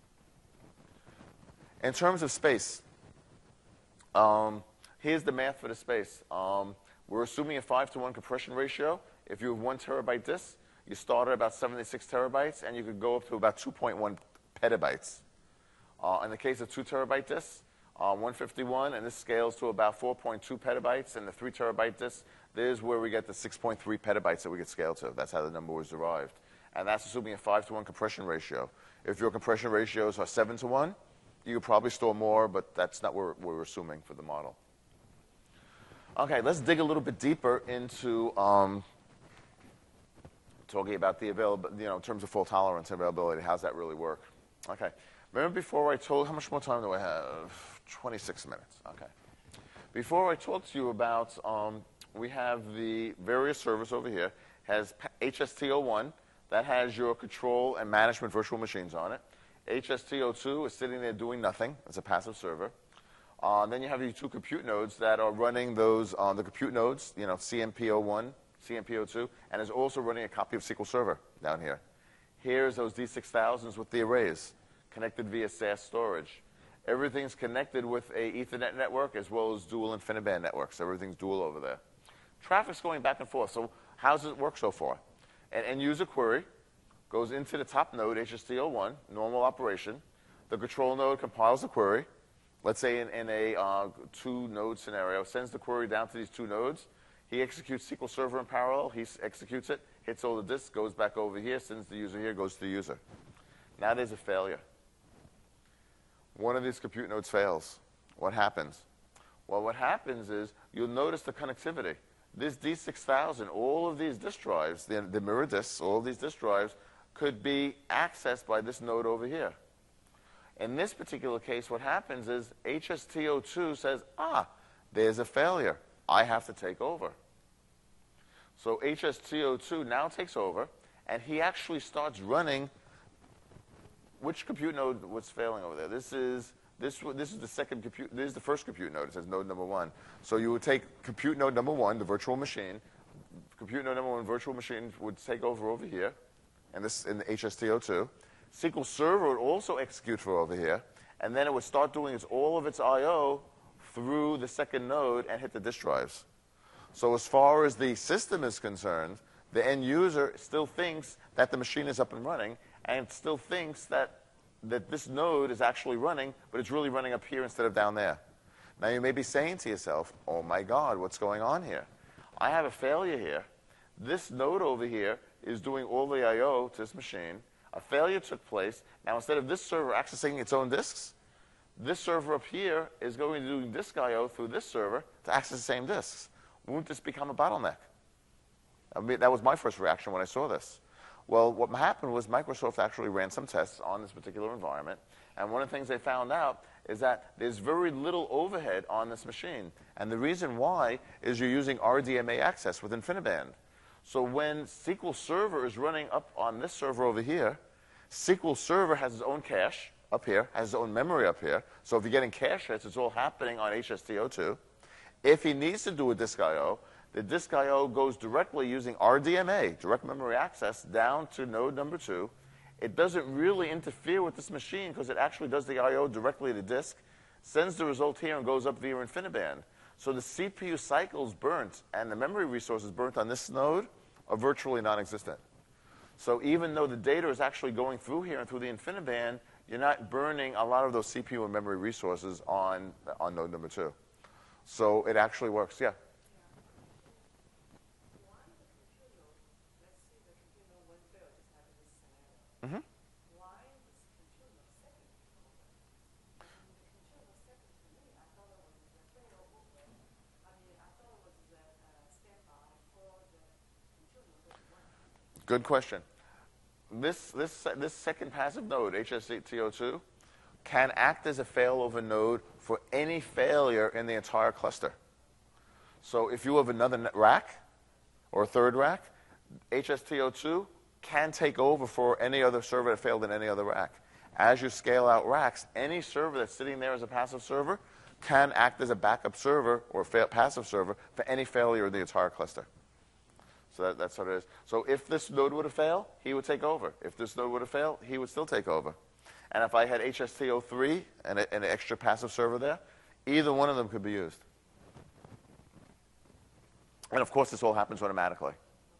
In terms of space, um, here's the math for the space. Um, we're assuming a five to one compression ratio. If you have one terabyte disk, you start at about seventy-six terabytes, and you could go up to about two point one petabytes. Uh, in the case of two terabyte disks, uh, one fifty-one, and this scales to about four point two petabytes. And the three terabyte disk, there's where we get the six point three petabytes that we get scaled to. That's how the number was derived. And that's assuming a five to one compression ratio. If your compression ratios are seven to one, you could probably store more, but that's not what we're assuming for the model. Okay, let's dig a little bit deeper into um, talking about the availability, you know, in terms of fault tolerance and availability. How's that really work? Okay. Remember before I told, how much more time do I have? twenty-six minutes. Okay. Before I talk to you about, um, we have the various servers over here. Has H S T zero one. That has your control and management virtual machines on it. H S T zero two is sitting there doing nothing. It's a passive server. Uh, then you have your two compute nodes that are running those, uh, the compute nodes, you know, C M P zero one, C M P zero two, and is also running a copy of S Q L Server down here. Here's those D six thousands with the arrays, connected via S A S storage. Everything's connected with a Ethernet network as well as dual InfiniBand networks. Everything's dual over there. Traffic's going back and forth. So how does it work so far? An end-user query goes into the top node, H S T zero one, normal operation. The control node compiles the query. Let's say in, in a uh, two-node scenario, sends the query down to these two nodes. He executes S Q L Server in parallel. He executes it, hits all the disks, goes back over here, sends the user here, goes to the user. Now there's a failure. One of these compute nodes fails. What happens? Well, what happens is you'll notice the connectivity. This D six thousand, all of these disk drives, the, the mirror disks, all of these disk drives could be accessed by this node over here. In this particular case, what happens is H S T O two says, ah, there's a failure. I have to take over. So H S T O two now takes over, and he actually starts running. Which compute node was failing over there? This is this this is the second compute. This is the first compute node. It says node number one. So you would take compute node number one, the virtual machine. Compute node number one, virtual machine would take over over here, and this in the H S T O two. S Q L Server would also execute for over here, and then it would start doing its, all of its I O through the second node and hit the disk drives. So as far as the system is concerned, the end user still thinks that the machine is up and running, and still thinks that, that this node is actually running, but it's really running up here instead of down there. Now you may be saying to yourself, oh my God, what's going on here? I have a failure here. This node over here is doing all the I O to this machine. A failure took place. Now instead of this server accessing its own disks, this server up here is going to do disk I O through this server to access the same disks. Won't this become a bottleneck? I mean, that was my first reaction when I saw this. Well, what happened was Microsoft actually ran some tests on this particular environment, and one of the things they found out is that there's very little overhead on this machine. And the reason why is you're using R D M A access with InfiniBand. So when S Q L Server is running up on this server over here, S Q L Server has its own cache up here, has its own memory up here. So if you're getting cache hits, it's all happening on H S T O two. If he needs to do a disk I O, the disk I O goes directly using R D M A, direct memory access, down to node number two. It doesn't really interfere with this machine because it actually does the I O directly to disk, sends the result here, and goes up via InfiniBand. So the C P U cycles burnt and the memory resources burnt on this node are virtually non-existent. So even though the data is actually going through here and through the InfiniBand, you're not burning a lot of those C P U and memory resources on, on node number two. So it actually works, yeah. Mm-hmm. Good question. This, this, this second passive node, H S T O two, can act as a failover node for any failure in the entire cluster. So if you have another rack or a third rack, H S T O two can take over for any other server that failed in any other rack. As you scale out racks, any server that's sitting there as a passive server can act as a backup server or fa passive server for any failure in the entire cluster. So that, that's what it is. So if this node would have failed, he would take over. If this node would have failed, he would still take over. And if I had H S T O three and, a, and an extra passive server there, either one of them could be used. And of course, this all happens automatically.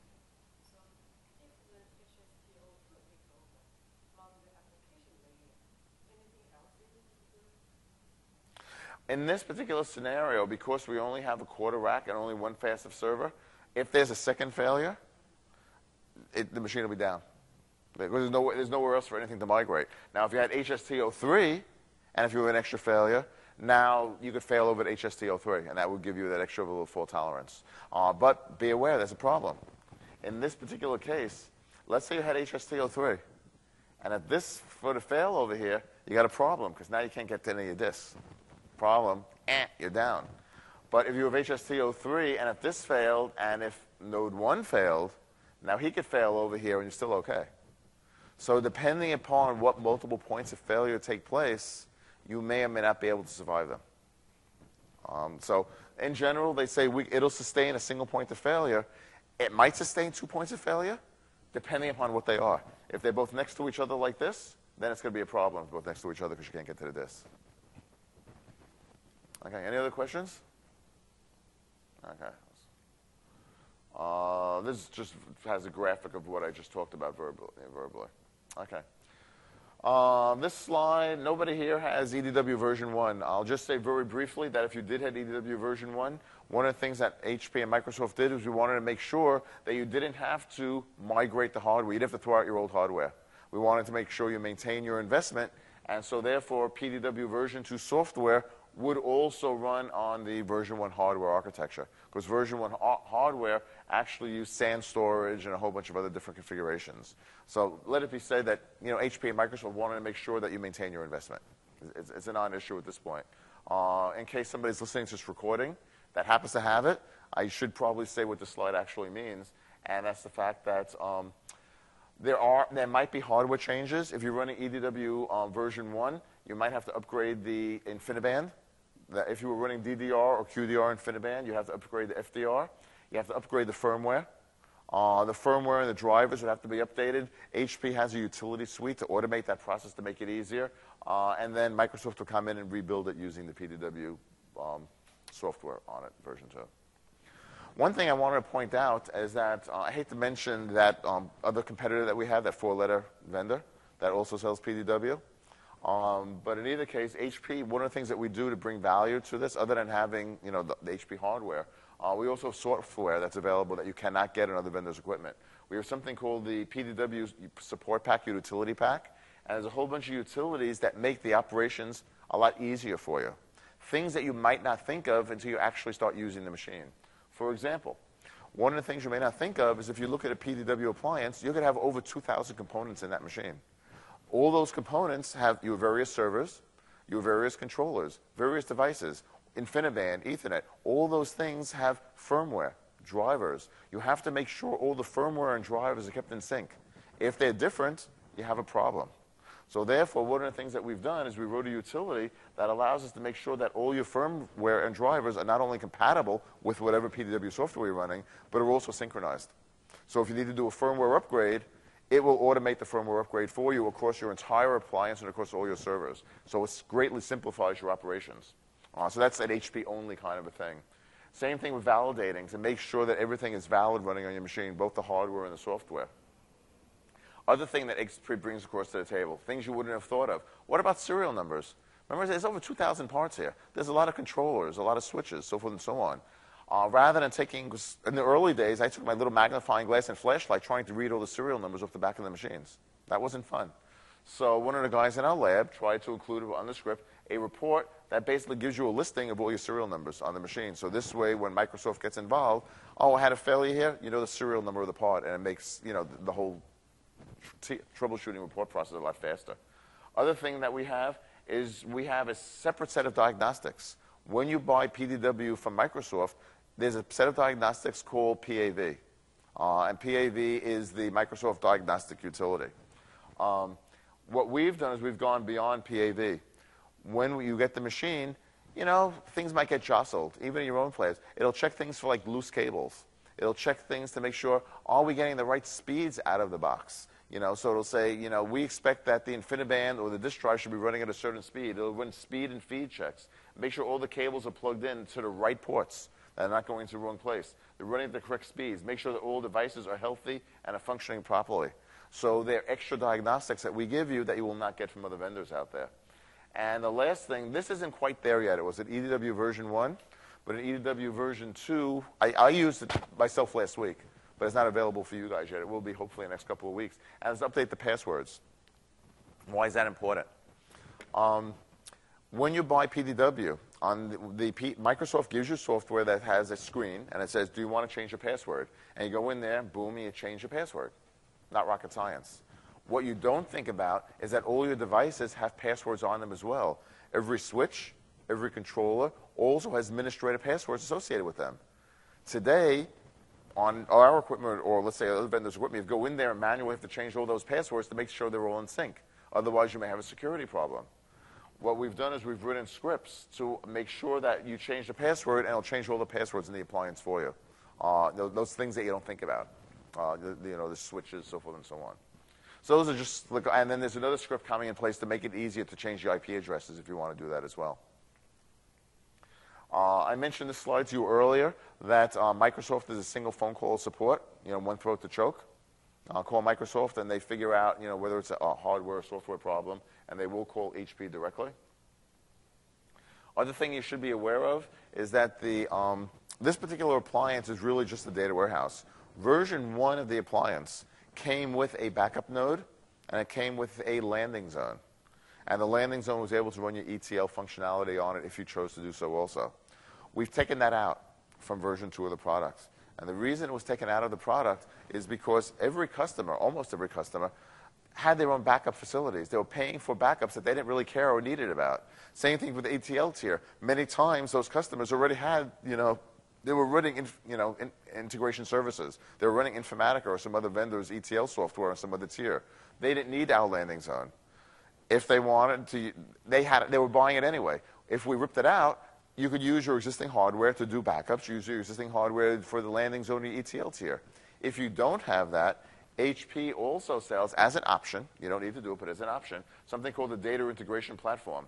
In this particular scenario, because we only have a quarter rack and only one passive server, if there's a second failure, it, the machine will be down. Because there's, no, there's nowhere else for anything to migrate. Now, if you had H S T O three, and if you have an extra failure, now you could fail over at H S T O three, and that would give you that extra little fault tolerance. Uh, but be aware, there's a problem. In this particular case, let's say you had H S T O three, and if this were to fail over here, you got a problem, because now you can't get to any of your disks. Problem, eh, you're down. But if you have H S T O three, and if this failed, and if node one failed, now he could fail over here, and you're still okay. So depending upon what multiple points of failure take place, you may or may not be able to survive them. Um, so in general, they say we, it'll sustain a single point of failure. It might sustain two points of failure, depending upon what they are. If they're both next to each other like this, then it's going to be a problem both next to each other because you can't get to the disk. Okay, any other questions? Okay. Uh, this just has a graphic of what I just talked about verbally. verbally. Okay. Uh, this slide, nobody here has E D W version one. I'll just say very briefly that if you did have E D W version one, one of the things that H P and Microsoft did was we wanted to make sure that you didn't have to migrate the hardware. You didn't have to throw out your old hardware. We wanted to make sure you maintain your investment, and so therefore P D W version two software would also run on the version one hardware architecture, because version one hardware actually used SAN storage and a whole bunch of other different configurations. So let it be said that, you know, H P and Microsoft wanted to make sure that you maintain your investment. It's, it's a non-issue at this point. Uh, in case somebody's listening to this recording that happens to have it, I should probably say what the slide actually means, and that's the fact that um, there are there might be hardware changes. If you're running E D W um, version one, you might have to upgrade the InfiniBand. That if you were running D D R or Q D R InfiniBand, you have to upgrade the F D R. You have to upgrade the firmware. Uh, the firmware and the drivers would have to be updated. H P has a utility suite to automate that process to make it easier. Uh, and then Microsoft will come in and rebuild it using the P D W um, software on it, version two. One thing I wanted to point out is that uh, I hate to mention that um, other competitor that we have, that four-letter vendor that also sells P D W. Um, but in either case, H P, one of the things that we do to bring value to this, other than having, you know, the, the H P hardware, uh, we also have software that's available that you cannot get in other vendors' equipment. We have something called the P D W Support Pack, Utility Pack, and there's a whole bunch of utilities that make the operations a lot easier for you. Things that you might not think of until you actually start using the machine. For example, one of the things you may not think of is if you look at a P D W appliance, you could have over two thousand components in that machine. All those components have your various servers, your various controllers, various devices, InfiniBand, Ethernet. All those things have firmware, drivers. You have to make sure all the firmware and drivers are kept in sync. If they're different, you have a problem. So therefore, one of the things that we've done is we wrote a utility that allows us to make sure that all your firmware and drivers are not only compatible with whatever P D W software you're running, but are also synchronized. So if you need to do a firmware upgrade, it will automate the firmware upgrade for you across your entire appliance and across all your servers. So it greatly simplifies your operations. Uh, so that's an H P only kind of a thing. Same thing with validating, to make sure that everything is valid running on your machine, both the hardware and the software. Other thing that X P brings across to the table, things you wouldn't have thought of. What about serial numbers? Remember, there's over two thousand parts here. There's a lot of controllers, a lot of switches, so forth and so on. Uh, rather than taking, in the early days, I took my little magnifying glass and flashlight trying to read all the serial numbers off the back of the machines. That wasn't fun. So one of the guys in our lab tried to include on the script a report that basically gives you a listing of all your serial numbers on the machine. So this way, when Microsoft gets involved, oh, I had a failure here, you know the serial number of the part, and it makes, you know, the, the whole T troubleshooting report process a lot faster. Other thing that we have is we have a separate set of diagnostics. When you buy P D W from Microsoft, there's a set of diagnostics called P A V. Uh, and P A V is the Microsoft Diagnostic Utility. Um, what we've done is we've gone beyond P A V. When you get the machine, you know, things might get jostled, even in your own place. It'll check things for like loose cables. It'll check things to make sure, are we getting the right speeds out of the box? You know, so it'll say, you know, we expect that the InfiniBand or the disk drive should be running at a certain speed. It'll run speed and feed checks. Make sure all the cables are plugged in to the right ports. They're not going to the wrong place. They're running at the correct speeds. Make sure that all devices are healthy and are functioning properly. So there are extra diagnostics that we give you that you will not get from other vendors out there. And the last thing, this isn't quite there yet. It was at E D W version one, but in E D W version two, I, I used it myself last week, but it's not available for you guys yet. It will be hopefully in the next couple of weeks. And let's update the passwords. Why is that important? Um, when you buy P D W, on the, the P, Microsoft gives you software that has a screen, and it says, do you want to change your password? And you go in there, boom, and you change your password. Not rocket science. What you don't think about is that all your devices have passwords on them as well. Every switch, every controller also has administrative passwords associated with them. Today, on our equipment, or let's say other vendors' equipment, you go in there and manually have to change all those passwords to make sure they're all in sync. Otherwise, you may have a security problem. What we've done is we've written scripts to make sure that you change the password, and it'll change all the passwords in the appliance for you. Uh, those, those things that you don't think about. Uh, the, you know, the switches, so forth and so on. So those are just, and then there's another script coming in place to make it easier to change the I P addresses if you want to do that as well. Uh, I mentioned this slide to you earlier that uh, Microsoft is a single phone call support, you know, one throat to choke. Uh, call Microsoft and they figure out, you know, whether it's a, a hardware or software problem, and they will call H P directly. Other thing you should be aware of is that the, um, this particular appliance is really just a data warehouse. Version one of the appliance came with a backup node, and it came with a landing zone. And the landing zone was able to run your E T L functionality on it if you chose to do so also. We've taken that out from version two of the product. And the reason it was taken out of the product is because every customer, almost every customer, had their own backup facilities. They were paying for backups that they didn't really care or needed about. Same thing with the A T L tier. Many times those customers already had, you know, they were running, in, you know, in, integration services. They were running Informatica or some other vendor's E T L software on some other tier. They didn't need our landing zone. If they wanted to, they had it, they were buying it anyway. If we ripped it out, you could use your existing hardware to do backups, use your existing hardware for the landing zone E T L tier. If you don't have that, H P also sells, as an option, you don't need to do it, but as an option, something called the Data Integration Platform.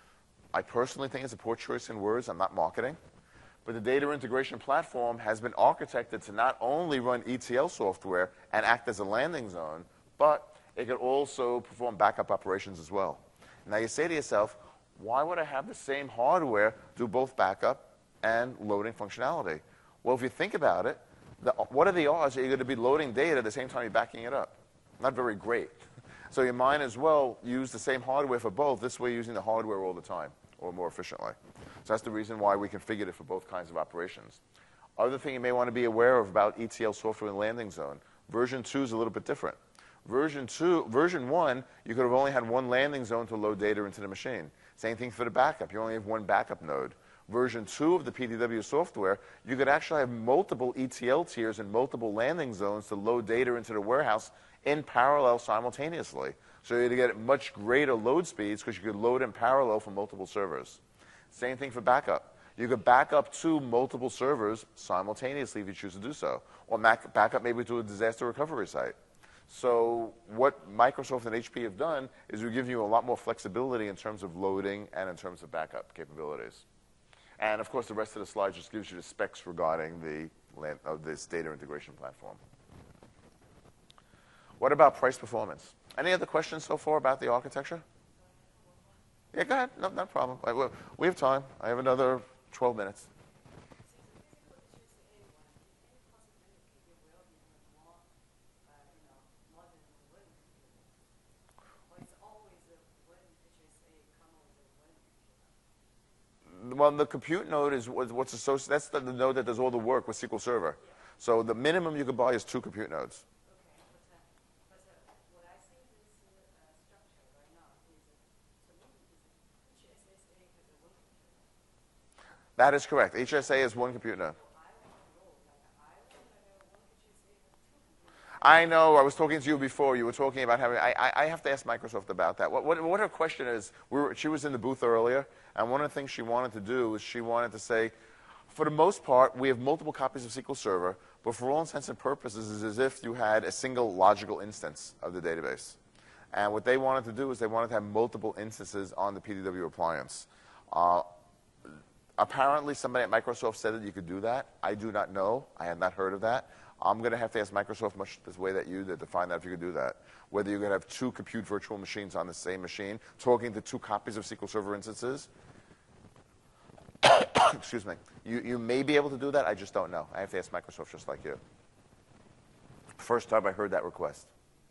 I personally think it's a poor choice in words. I'm not marketing. But the Data Integration Platform has been architected to not only run E T L software and act as a landing zone, but it could also perform backup operations as well. Now you say to yourself, why would I have the same hardware do both backup and loading functionality? Well, if you think about it, the, what are the odds that you're going to be loading data at the same time you're backing it up? Not very great. So you might as well use the same hardware for both. This way you're using the hardware all the time, or more efficiently. So that's the reason why we configured it for both kinds of operations. Other thing you may want to be aware of about E T L software and landing zone. Version two is a little bit different. Version two, version one, you could have only had one landing zone to load data into the machine. Same thing for the backup. You only have one backup node. Version two of the P D W software, you could actually have multiple E T L tiers and multiple landing zones to load data into the warehouse in parallel simultaneously. So you're going to get much greater load speeds because you could load in parallel from multiple servers. Same thing for backup. You could back up to multiple servers simultaneously if you choose to do so. Or back up maybe to a disaster recovery site. So what Microsoft and H P have done is we give you a lot more flexibility in terms of loading and in terms of backup capabilities. And of course, the rest of the slide just gives you the specs regarding the land, of this data integration platform. What about price performance? Any other questions so far about the architecture? Yeah, go ahead. No, no problem. We have time. I have another twelve minutes. Well, the compute node is what's associated. That's the, the node that does all the work with S Q L Server. So the minimum you could buy is two compute nodes. That is correct. H S A is one compute node. I know. I was talking to you before. You were talking about having. I, I, I have to ask Microsoft about that. What, what, what her question is, we were, she was in the booth earlier, and one of the things she wanted to do was she wanted to say, for the most part, we have multiple copies of S Q L Server, but for all intents and purposes, it's as if you had a single logical instance of the database. And what they wanted to do is they wanted to have multiple instances on the P D W appliance. Uh, apparently, somebody at Microsoft said that you could do that. I do not know. I had not heard of that. I'm going to have to ask Microsoft much this way that you did to find out if you could do that. Whether you're going to have two compute virtual machines on the same machine, talking to two copies of S Q L Server instances. Excuse me. You, you may be able to do that. I just don't know. I have to ask Microsoft just like you. First time I heard that request.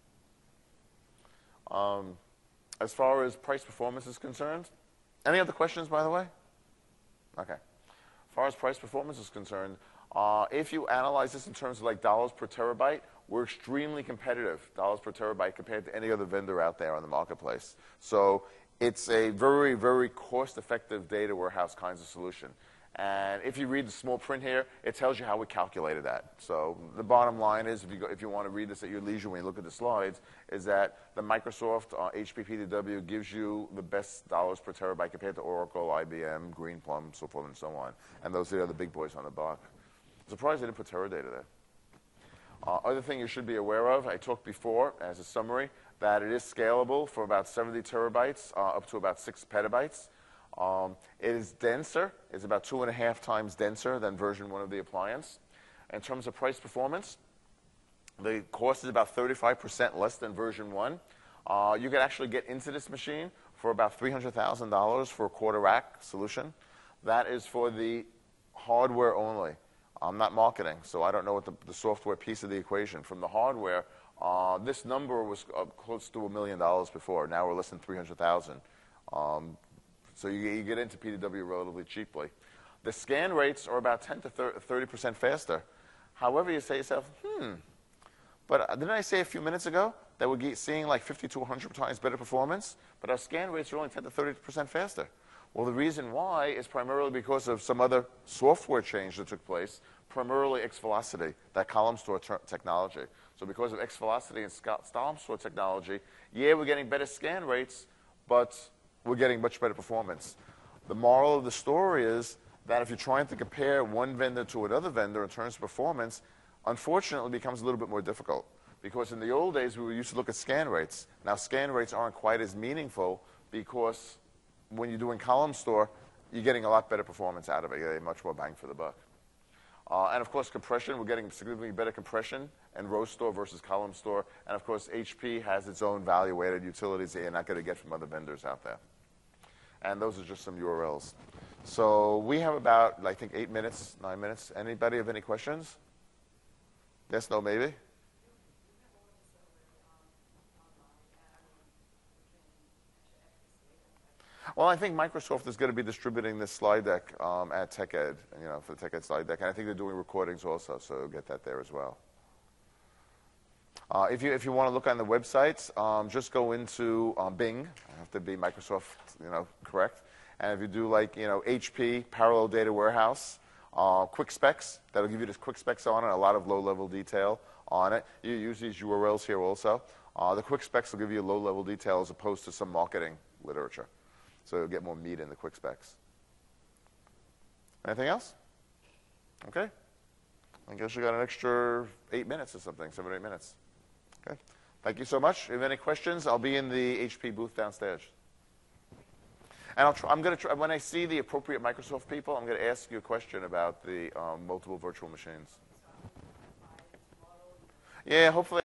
Um, as far as price performance is concerned, any other questions, by the way? Okay. As far as price performance is concerned, Uh, if you analyze this in terms of like dollars per terabyte, we're extremely competitive, dollars per terabyte, compared to any other vendor out there on the marketplace. So it's a very, very cost-effective data warehouse kinds of solution. And if you read the small print here, it tells you how we calculated that. So the bottom line is, if you, go, if you want to read this at your leisure when you look at the slides, is that the Microsoft uh, H P P D W gives you the best dollars per terabyte compared to Oracle, I B M, Greenplum, so forth and so on. And those are the other big boys on the block. I'm surprised they didn't put Teradata there. Uh, other thing you should be aware of, I talked before as a summary, that it is scalable for about seventy terabytes uh, up to about six petabytes. Um, it is denser. It's about two and a half times denser than version one of the appliance. In terms of price performance, the cost is about thirty-five percent less than version one. Uh, you can actually get into this machine for about three hundred thousand dollars for a quarter rack solution. That is for the hardware only. I'm not marketing, so I don't know what the, the software piece of the equation. From the hardware, Uh, this number was uh, close to a million dollars before. Now we're less than three hundred thousand. Um, so you, you get into P D W relatively cheaply. The scan rates are about ten to thirty percent faster. However, you say to yourself, hmm, but didn't I say a few minutes ago that we're seeing like fifty to one hundred times better performance? But our scan rates are only ten to thirty percent faster. Well, the reason why is primarily because of some other software change that took place, primarily X-Velocity, that column store technology. So because of X-Velocity and column store technology, yeah, we're getting better scan rates, but we're getting much better performance. The moral of the story is that if you're trying to compare one vendor to another vendor in terms of performance, unfortunately it becomes a little bit more difficult. Because in the old days, we used to look at scan rates. Now, scan rates aren't quite as meaningful because when you're doing column store, you're getting a lot better performance out of it. You're getting much more bang for the buck. Uh, and of course, compression, we're getting significantly better compression in row store versus column store. And of course, H P has its own value-added utilities that you're not going to get from other vendors out there. And those are just some U R Ls. So we have about, I think, eight minutes, nine minutes. Anybody have any questions? Yes, no, maybe? Well, I think Microsoft is going to be distributing this slide deck um, at TechEd, you know, for the TechEd slide deck. And I think they're doing recordings also, so you'll get that there as well. Uh, if you if you want to look on the websites, um, just go into um, Bing. I have to be Microsoft, you know, correct. And if you do like, you know, H P, Parallel Data Warehouse, uh, Quick Specs, that'll give you this Quick Specs on it, a lot of low-level detail on it. You use these U R Ls here also. Uh, the Quick Specs will give you low-level detail as opposed to some marketing literature. So you'll get more meat in the Quick Specs. Anything else? Okay. I guess we got an extra eight minutes or something, seven or eight minutes. Okay. Thank you so much. If you have any questions, I'll be in the H P booth downstairs. And I'll try, I'm going to try, when I see the appropriate Microsoft people, I'm going to ask you a question about the um, multiple virtual machines. Yeah, hopefully.